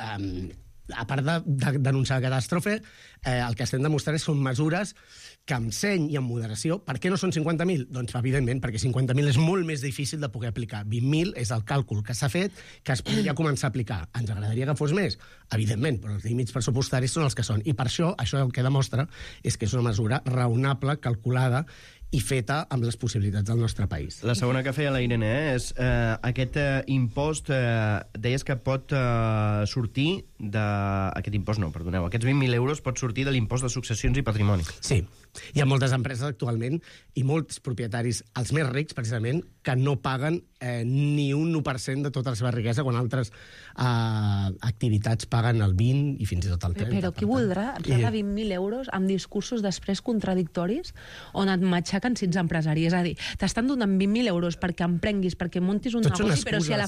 a part de denunciar la catàstrofe, el que estem demostrant són mesures que amb seny i amb moderació. Per què no són 50.000? Doncs, evidentment, perquè 50.000 és molt més difícil de poder aplicar. 20.000 és el càlcul que s'ha fet, que es podria començar a aplicar. Ens agradaria que fos més? Evidentment, però els límits pressupostaris són els que són. I per això el que demostra és que és una mesura raonable, calculada i feta amb les possibilitats del nostre país. La segona que feia la Irene és aquest impost, deies que pot sortir aquest impost, no, perdoneu, aquests 20.000 euros pot sortir de l'impost de successions i patrimoni. Sí, hi ha moltes empreses actualment i molts propietaris, els més rics precisament, que no paguen ni un 1% de tota la seva riquesa, quan altres activitats paguen el 20 i fins i tot el 30. Però qui voldrà rebre 20.000 euros amb discursos després contradictoris on et matxaquen si ets empresari? És a dir, t'estan donant 20.000 euros perquè emprenguis, perquè muntis un negoci, però si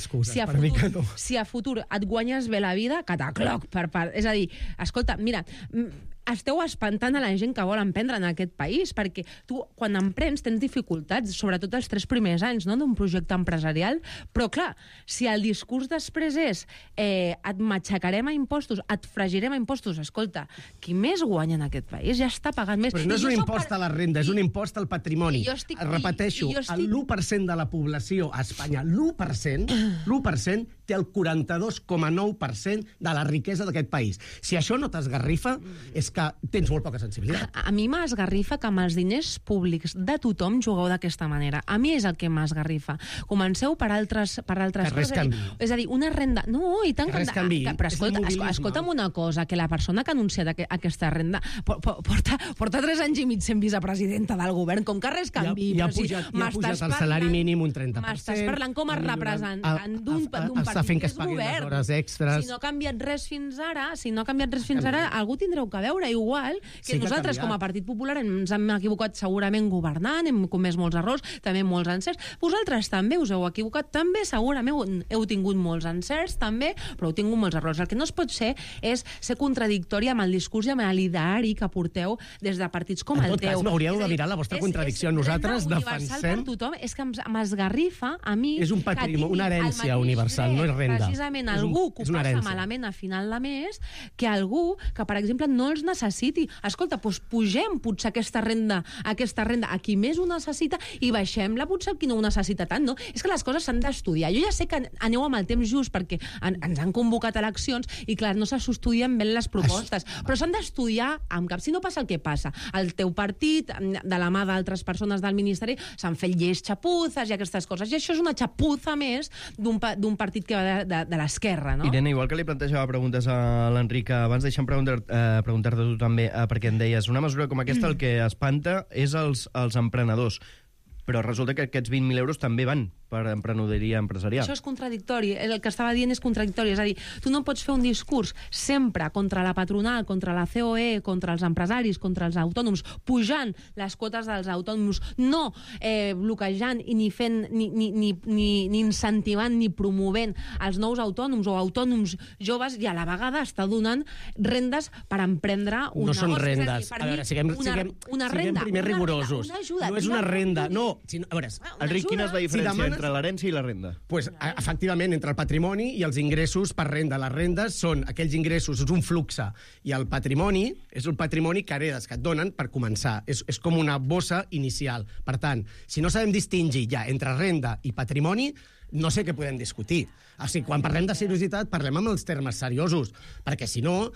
a futur et guanyes bé la vida, catacloc per part. És a dir, escolta, mira, esteu espantant a la gent que vol emprendre en aquest país, perquè tu, quan emprens, tens dificultats, sobretot els 3 primers anys, no?, d'un projecte empresarial, però clar, si el discurs després és et matxacarem a impostos, et fregirem a impostos, escolta, qui més guanya en aquest país ja està pagant més. Però no és un impost a la renda, és un impost al patrimoni. Repeteixo, el 1% de la població a Espanya, l'1% té el 42,9% de la riquesa d'aquest país. Si això no t'esgarrifa, és que que tens molt poca sensibilitat. A mi m'esgarrifa que amb els diners públics de tothom jugueu d'aquesta manera. A mi és el que m'esgarrifa. Comenceu per altres Que res canvi. És a dir, una renda... No, i tant Que res canvi. Però escolta'm una cosa, que la persona que ha anunciat aquesta renda porta 3 anys i mig sent vicepresidenta del govern, com que res canvi. Ja ha pujat el salari mínim un 30%. M'estàs parlant com a representant d'un està fent que partit es paguin les govern. hores extres. Si no ha canviat res fins ara, algú tindreu que veure, igual que Sí que ha nosaltres canviat. com a Partit Popular ens hem equivocat segurament governant, hem comès molts errors, també molts encerts. Vosaltres també us heu equivocat, també segurament heu tingut molts encerts, també, però heu tingut molts errors. El que no es pot ser és ser contradictori amb el discurs i amb l'ideari que porteu des de partits com el teu. En tot cas, m'hauríeu de mirar la vostra contradicció. Nosaltres universal defensem... per tothom, és que m'esgarrifa a mi... És un patrimoni, una herència universal, no és renda. Precisament algú que ho passa malament a final de mes, que algú que, per exemple, no els necessiti. Escolta, doncs pugem potser aquesta renda a qui més ho necessita i baixem-la potser a qui no ho necessita tant, no? És que les coses s'han d'estudiar. Jo ja sé que aneu amb el temps just perquè ens han convocat eleccions i, clar, no s'estudien ben les propostes, però s'han d'estudiar amb cap. Si no passa el que passa. El teu partit, de la mà d'altres persones del Ministeri, s'han fet lleis xapuzes i aquestes coses. I això és una xapuza més d'un partit que va de l'esquerra, no? Irene, igual que li plantejava preguntes a l'Enric abans, deixa'm preguntar-te tu també, perquè em deies, una mesura com aquesta el que espanta és els emprenedors, però resulta que aquests 20.000 euros també van per emprenedoria empresarial. Això és contradictori, el que estava dient és contradictori, és a dir, tu no pots fer un discurs sempre contra la patronal, contra la COE, contra els empresaris, contra els autònoms, pujant les quotes dels autònoms, no bloquejant i ni fent, ni incentivant, ni promovent els nous autònoms o autònoms joves, i a la vegada està donant rendes per emprendre un negoci. No són rendes. A veure, siguem primer rigorosos. Una ajuda, no és una renda, no. A veure, Enric, quina és la diferència entre l'herència i la renda? Pues, efectivament, entre el patrimoni i els ingressos per renda. Les rendes són aquells ingressos, és un flux, i el patrimoni és un patrimoni que heredes, que et donen per començar. És com una bossa inicial. Per tant, si no sabem distingir ja entre renda i patrimoni, no sé què podem discutir. O sigui, quan parlem de seriositat, parlem amb els termes seriosos, perquè si no,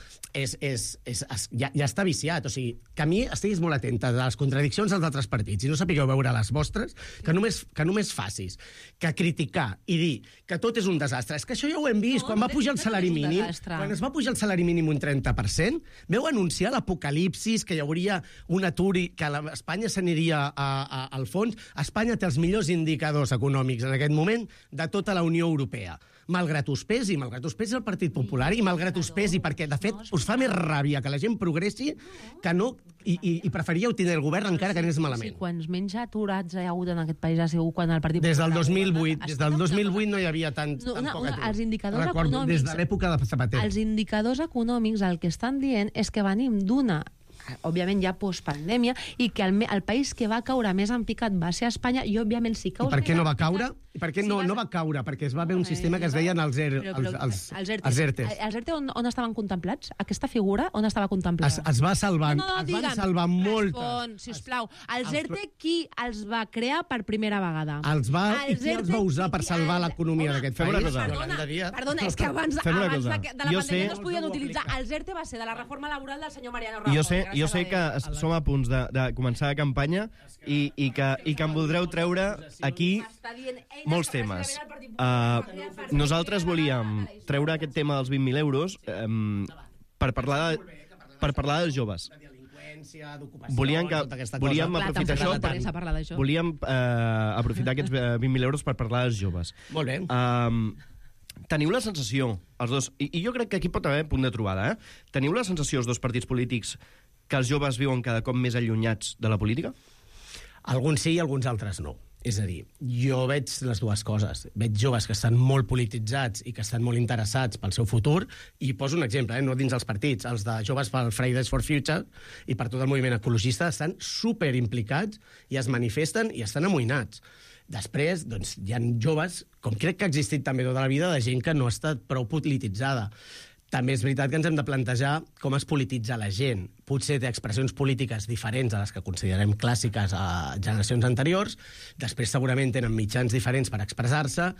ja està viciat. O sigui, que a mi estiguis molt atenta de les contradiccions dels altres partits i no sapigueu veure les vostres, que només facis que criticar i dir que tot és un desastre. És que això ja ho hem vist. Quan va pujar el salari mínim, quan es va pujar el salari mínim un 30%, veu anunciar l'apocalipsis, que hi hauria un atur i que Espanya s'aniria al fons. Espanya té els millors indicadors econòmics en aquest moment de tota la Unió Europea. Malgrat us pesi el Partit Popular i malgrat us pesi, perquè, de fet, us fa més ràbia que la gent progressi que no, i preferíeu tenir el govern encara que anés malament. Sí, quants menys aturats hi ha hagut en aquest país ha sigut quan el Partit Popular... Des del 2008 no hi havia tant poc atur. Els indicadors econòmics... Des de l'època de Zapatero. Els indicadors econòmics el que estan dient és que venim d'una òbviament ja postpandèmia, i que el país que va caure més en picat va ser Espanya, i òbviament sí que... I per què no va caure? I per què no va caure? Perquè es va haver un sistema que es deien els ERTEs. Els ERTE on estaven contemplats? Aquesta figura on estava contemplada? Es va salvar, es van salvar moltes. Sisplau, els ERTE qui els va crear per primera vegada? I qui els va usar per salvar l'economia d'aquest país? Perdona, és que abans de la pandèmia no es podien utilitzar. Els ERTE va ser de la reforma laboral del senyor Mariano Rajoy. Jo sé que som a punts de començar la campanya i que em voldreu treure aquí molts temes. Nosaltres volíem treure aquest tema dels 20.000 euros per parlar dels joves. Volíem aprofitar això, volíem aprofitar aquests 20.000 euros per parlar dels joves. Molt bé. Teniu la sensació, els dos, i jo crec que aquí pot haver punt de trobada, teniu la sensació, els dos partits polítics, que els joves viuen cada cop més allunyats de la política? Alguns sí i alguns altres no. És a dir, jo veig les dues coses. Veig joves que estan molt polititzats i que estan molt interessats pel seu futur, i poso un exemple, no dins els partits, els de joves pel Fridays for Future i per tot el moviment ecologista estan superimplicats i es manifesten i estan amoïnats. Després, doncs, hi ha joves, com crec que ha existit també tota la vida, de gent que no ha estat prou polititzada. També és veritat que ens hem de plantejar com es polititza la gent. Potser té expressions polítiques diferents a les que considerem clàssiques a generacions anteriors, després segurament tenen mitjans diferents per expressar-se,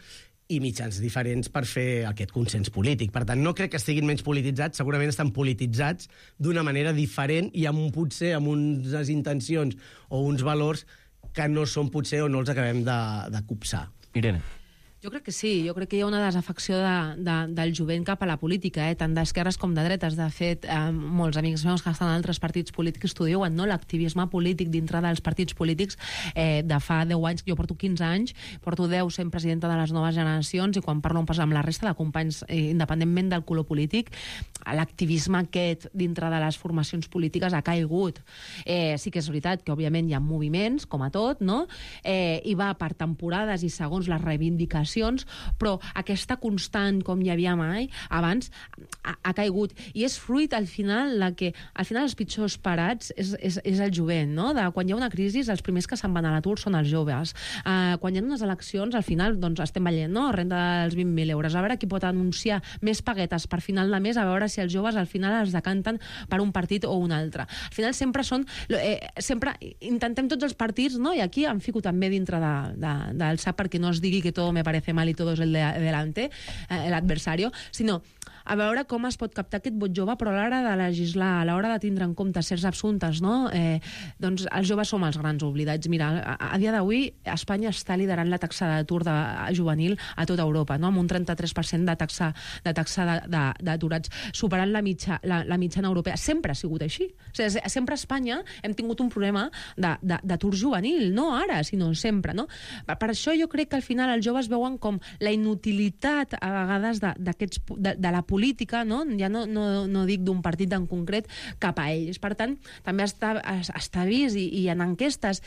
i mitjans diferents per fer aquest consens polític. Per tant, no crec que estiguin menys polititzats, segurament estan polititzats d'una manera diferent i potser amb unes intencions o uns valors que no són potser o no els acabem de copsar. Irene. Jo crec que sí, jo crec que hi ha una desafecció del jovent cap a la política, tant d'esquerres com de dretes. De fet, molts amics meus que estan en altres partits polítics t'ho diuen, no? L'activisme polític dintre dels partits polítics de fa 10 anys, jo porto 15 anys, porto 10 sent presidenta de les noves generacions, i quan parlo amb la resta de companys, independentment del color polític, l'activisme aquest dintre de les formacions polítiques ha caigut. Sí que és veritat que, òbviament, hi ha moviments, com a tot, no? I va per temporades i segons les reivindicacions, però aquesta constant, com hi havia mai, abans ha caigut. I és fruit, al final, els pitjors parats és el jovent, no? Quan hi ha una crisi, els primers que se'n van a l'atur són els joves. Quan hi ha unes eleccions, al final, doncs, estem veient, no? Renda dels 20.000 euros. A veure qui pot anunciar més paguetes per final de mes, a veure si els joves al final es decanten per un partit o un altre. Al final sempre sempre intentem tots els partits, no? I aquí em fico també dintre del sac perquè no es digui que todo me parece mal y todo es el de delante, el adversario, sinó a veure com es pot captar aquest vot jove, però a l'hora de legislar, a l'hora de tindre en compte certs assumptes, no? Doncs els joves som els grans oblidats. Mira, a dia d'avui Espanya està liderant la taxa d'atur juvenil a tota Europa, no? Amb un 33% de taxa d'aturats, superant la mitjana europea. Sempre ha sigut així. O sigui, sempre a Espanya hem tingut un problema d'atur juvenil, no ara, sinó sempre, no? Per això jo crec que al final els joves veuen com la inutilitat a vegades de la política, no? Ja no dic d'un partit en concret, cap a ells. Per tant, també està vist i hi ha enquestes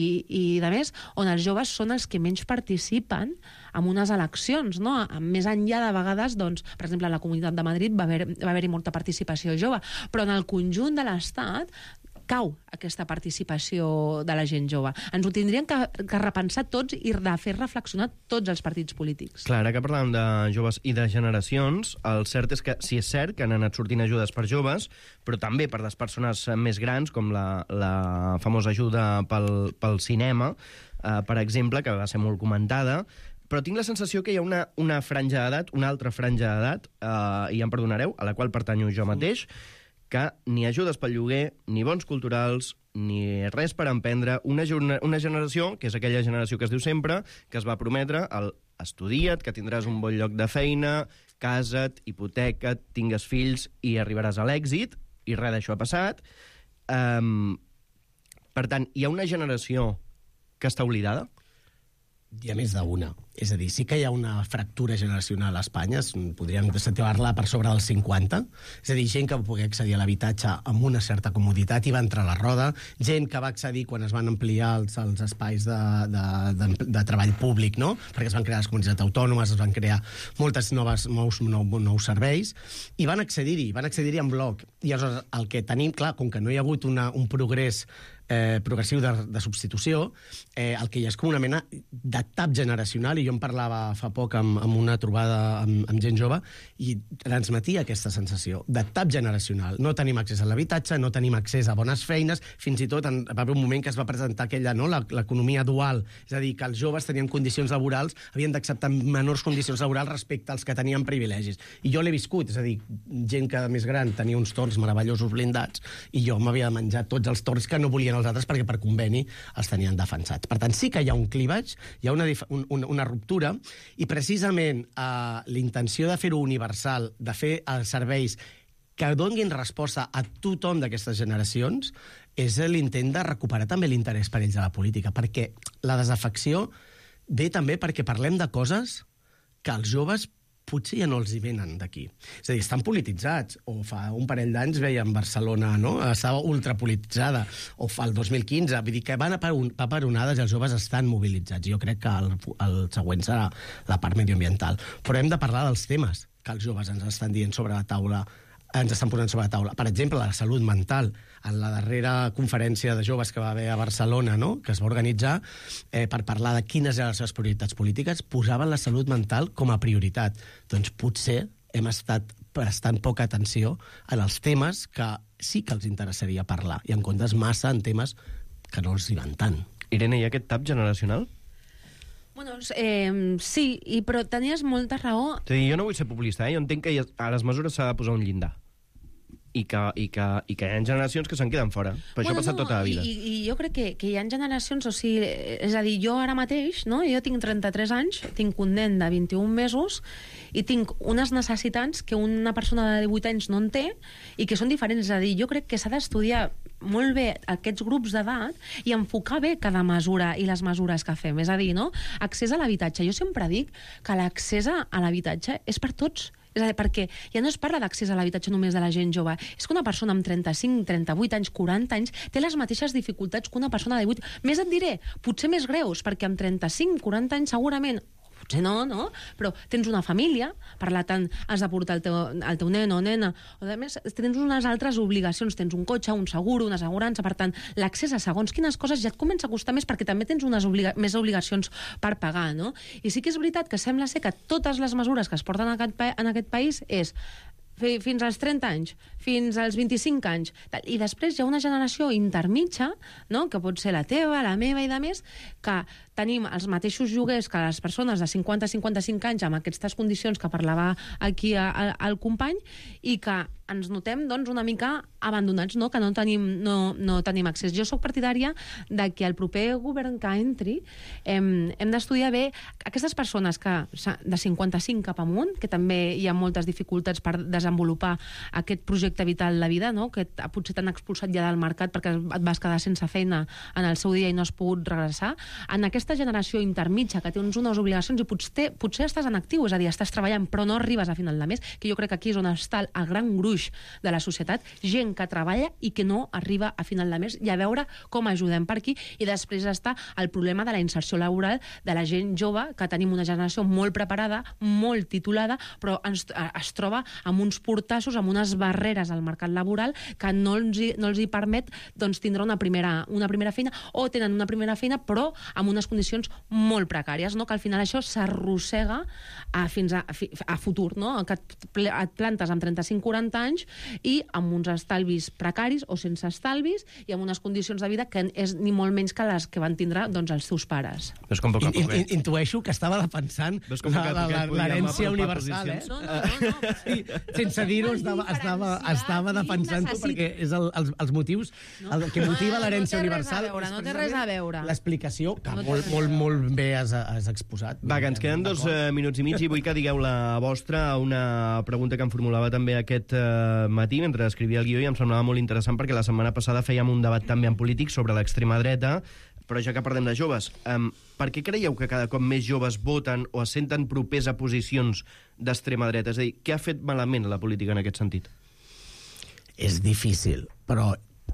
i de més, on els joves són els que menys participen en unes eleccions, no? Més enllà de vegades, doncs, per exemple, a la Comunitat de Madrid va haver-hi molta participació jove, però en el conjunt de l'Estat cau aquesta participació de la gent jove. Ens ho tindrien que repensar tots i de fer reflexionar tots els partits polítics. Clar, ara que parlàvem de joves i de generacions, el cert és que sí és cert que han anat sortint ajudes per joves, però també per les persones més grans, com la famosa ajuda pel cinema, per exemple, que va ser molt comentada, però tinc la sensació que hi ha una franja d'edat, una altra franja d'edat, i em perdonareu, a la qual pertanyo jo mateix, que ni ajudes pel lloguer, ni bons culturals, ni res per emprendre, una generació, que és aquella generació que es diu sempre, que es va prometre el estudia't, que tindràs un bon lloc de feina, casa't, hipoteca't, tingues fills i arribaràs a l'èxit, i res d'això ha passat. Per tant, hi ha una generació que està oblidada? Hi ha més d'una. És a dir, sí que hi ha una fractura generacional a Espanya, podríem situar-la per sobre dels 50, és a dir, gent que va poder accedir a l'habitatge amb una certa comoditat i va entrar a la roda, gent que va accedir quan es van ampliar els espais de treball públic, no? Perquè es van crear les comunitats autònomes, es van crear moltes nous serveis, i van accedir-hi en bloc. I aleshores el que tenim, clar, com que no hi ha hagut un progrés progressiu de substitució, el que hi ha és com una mena de tap generacional, i jo en parlava fa poc amb una trobada amb gent jove, i transmetia aquesta sensació de tap generacional. No tenim accés a l'habitatge, no tenim accés a bones feines, fins i tot va haver un moment que es va presentar aquella, no?, l'economia dual, és a dir, que els joves tenien condicions laborals, havien d'acceptar menors condicions laborals respecte als que tenien privilegis. I jo l'he viscut, és a dir, gent que més gran tenia uns torns meravellosos blindats, i jo m'havia de menjar tots els torns que no volien els altres perquè per conveni els tenien defensats. Per tant, sí que hi ha un clivatge, hi ha una ruptura, i precisament l'intenció de fer-ho universal, de fer els serveis que donguin resposta a tothom d'aquestes generacions, és l'intent de recuperar també l'interès per ells a la política, perquè la desafecció ve també perquè parlem de coses que els joves potser ja no els hi venen d'aquí. És a dir, estan polititzats. O fa un parell d'anys veiem Barcelona, no?, estava ultrapolititzada. O fa el 2015. Vull dir que van a paperonades i els joves estan mobilitzats. Jo crec que el següent serà la part medioambiental. Però hem de parlar dels temes que els joves ens estan dient sobre la taula, ens estan posant sobre la taula. Per exemple, la salut mental. En la darrera conferència de joves que va haver a Barcelona, no?, que es va organitzar per parlar de quines eren les seves prioritats polítiques, posaven la salut mental com a prioritat. Doncs potser hem estat prestant poca atenció en els temes que sí que els interessaria parlar, i en comptes massa en temes que no els hi van tant. Irene, hi ha aquest tap generacional? Bueno, sí, però tenies molta raó. És a dir, jo no vull ser populista, jo entenc que a les mesures s'ha de posar un llindar. I que hi ha generacions que se'n queden fora. Per això ha passat tota la vida. I jo crec que hi ha generacions, o sigui, és a dir, jo ara mateix, no? Jo tinc 33 anys, tinc un nen de 21 mesos i tinc unes necessitats que una persona de 18 anys no en té i que són diferents. És a dir, jo crec que s'ha d'estudiar molt bé aquests grups d'edat i enfocar bé cada mesura i les mesures que fem. És a dir, no? Accés a l'habitatge. Jo sempre dic que l'accés a l'habitatge és per tots. És a dir, perquè ja no es parla d'accés a l'habitatge només de la gent jove. És que una persona amb 35, 38 anys, 40 anys, té les mateixes dificultats que una persona de 18. Més et diré, potser més greus, perquè amb 35, 40 anys segurament, potser no? Però tens una família, per tant has de portar el teu nen o nena, o a més tens unes altres obligacions, tens un cotxe, un seguro, una assegurança, per tant l'accés a segons quines coses ja et comença a costar més perquè també tens més obligacions per pagar, no? I sí que és veritat que sembla ser que totes les mesures que es porten en aquest país és fins als 30 anys, fins als 25 anys, i després hi ha una generació intermitja, no? Que pot ser la teva, la meva i de més, que tenim els mateixos lloguers que les persones de 50-55 anys amb aquestes condicions que parlava aquí el company i que ens notem doncs, una mica abandonats, no? Que no tenim accés. Jo sóc partidària de que el proper govern que entri hem d'estudiar bé aquestes persones que de 55 cap amunt, que també hi ha moltes dificultats per desenvolupar aquest projecte vital de vida, no? Que potser t'han expulsat ja del mercat perquè et vas quedar sense feina en el seu dia i no has pogut regressar. En aquesta generació intermitja que té unes obligacions i potser estàs en actiu, és a dir, estàs treballant però no arribes a final de mes, que jo crec que aquí és on està el gran gruix de la societat, gent que treballa i que no arriba a final de mes, i a veure com ajudem per aquí. I després està el problema de la inserció laboral de la gent jove, que tenim una generació molt preparada, molt titulada, però es troba amb uns portassos, amb unes barreres al mercat laboral que no els hi permet doncs, tindre una primera feina, o tenen una primera feina però amb unes condicions molt precàries, no? Que al final això s'arrossega fins a futur, no? Que et plantes amb 35-40 anys i amb uns estalvis precaris o sense estalvis i amb unes condicions de vida que és ni molt menys que les que van tindre doncs, els teus pares. Intueixo que estava defensant l'herència universal, eh? No. Sí, sense dir-ho, estava defensant-ho perquè és els motius, el que motiva l'herència universal. No té res a veure. L'explicació que molt bé has exposat. Va, que ens queden 2 minuts i mig i vull que digueu la vostra a una pregunta que em formulava també aquest matí mentre escrivia el guió i em semblava molt interessant perquè la setmana passada fèiem un debat també en polític sobre l'extrema dreta, però ja que parlem de joves, per què creieu que cada cop més joves voten o es senten propers a posicions d'extrema dreta? És a dir, què ha fet malament la política en aquest sentit? És difícil, però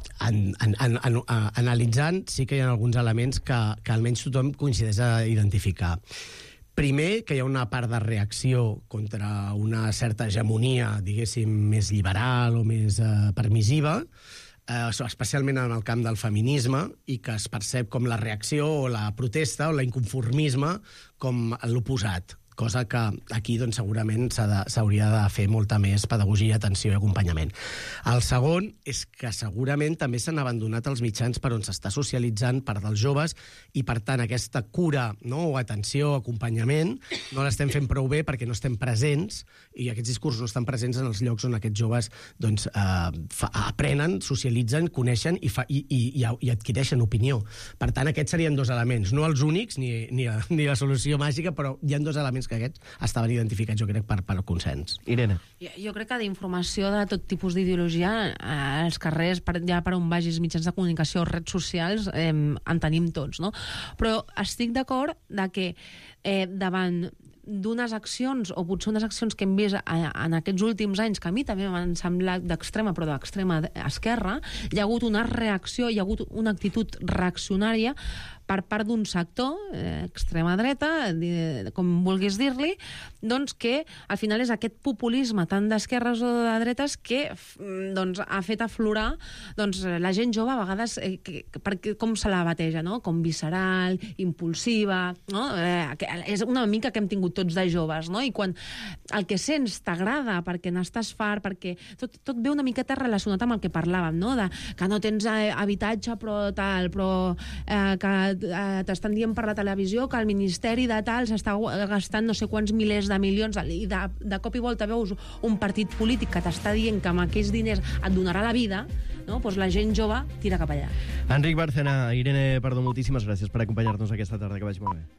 analitzant sí que hi ha alguns elements que almenys tothom coincideix a identificar. Primer, que hi ha una part de reacció contra una certa hegemonia, diguéssim, més liberal o més permissiva, especialment en el camp del feminisme, i que es percep com la reacció o la protesta o l'inconformisme com l'oposat. Cosa que aquí doncs, segurament s'hauria de fer molta més pedagogia, atenció i acompanyament. El segon és que segurament també s'han abandonat els mitjans per on s'està socialitzant part dels joves i, per tant, aquesta cura, no, o atenció, acompanyament, no l'estem fent prou bé perquè no estem presents i aquests discursos no estan presents en els llocs on aquests joves doncs, aprenen, socialitzen, coneixen i adquireixen opinió. Per tant, aquests serien 2 elements, no els únics ni la solució màgica, però hi ha 2 elements que aquests estaven identificats, jo crec, per consens. Irene. Jo crec que d'informació de tot tipus d'ideologia als carrers, ja per on vagis, mitjans de comunicació, redes socials, en tenim tots, no? Però estic d'acord que davant d'unes accions, o potser unes accions que hem vist en aquests últims anys, que a mi també m'han semblat d'extrema, però d'extrema esquerra, hi ha hagut una reacció, hi ha hagut una actitud reaccionària per part d'un sector, extrema dreta, com vulguis dir-li, doncs que al final és aquest populisme tant d'esquerres o de dretes que doncs, ha fet aflorar doncs, la gent jove a vegades com se la bateja, no? Com visceral, impulsiva, no? És una mica que hem tingut tots de joves, no? I quan el que sents t'agrada perquè n'estàs fart, perquè tot ve una miqueta relacionat amb el que parlàvem, no? Que no tens habitatge però tal, però que t'estan dient per la televisió que el Ministeri de tal s'està gastant no sé quants milers de milions i de cop i volta veus un partit polític que t'està dient que amb aquells diners et donarà la vida, no? Doncs la gent jove tira cap allà. Enric Bárcena, Irene Pardo, moltíssimes gràcies per acompanyar-nos aquesta tarda, que vagi molt bé.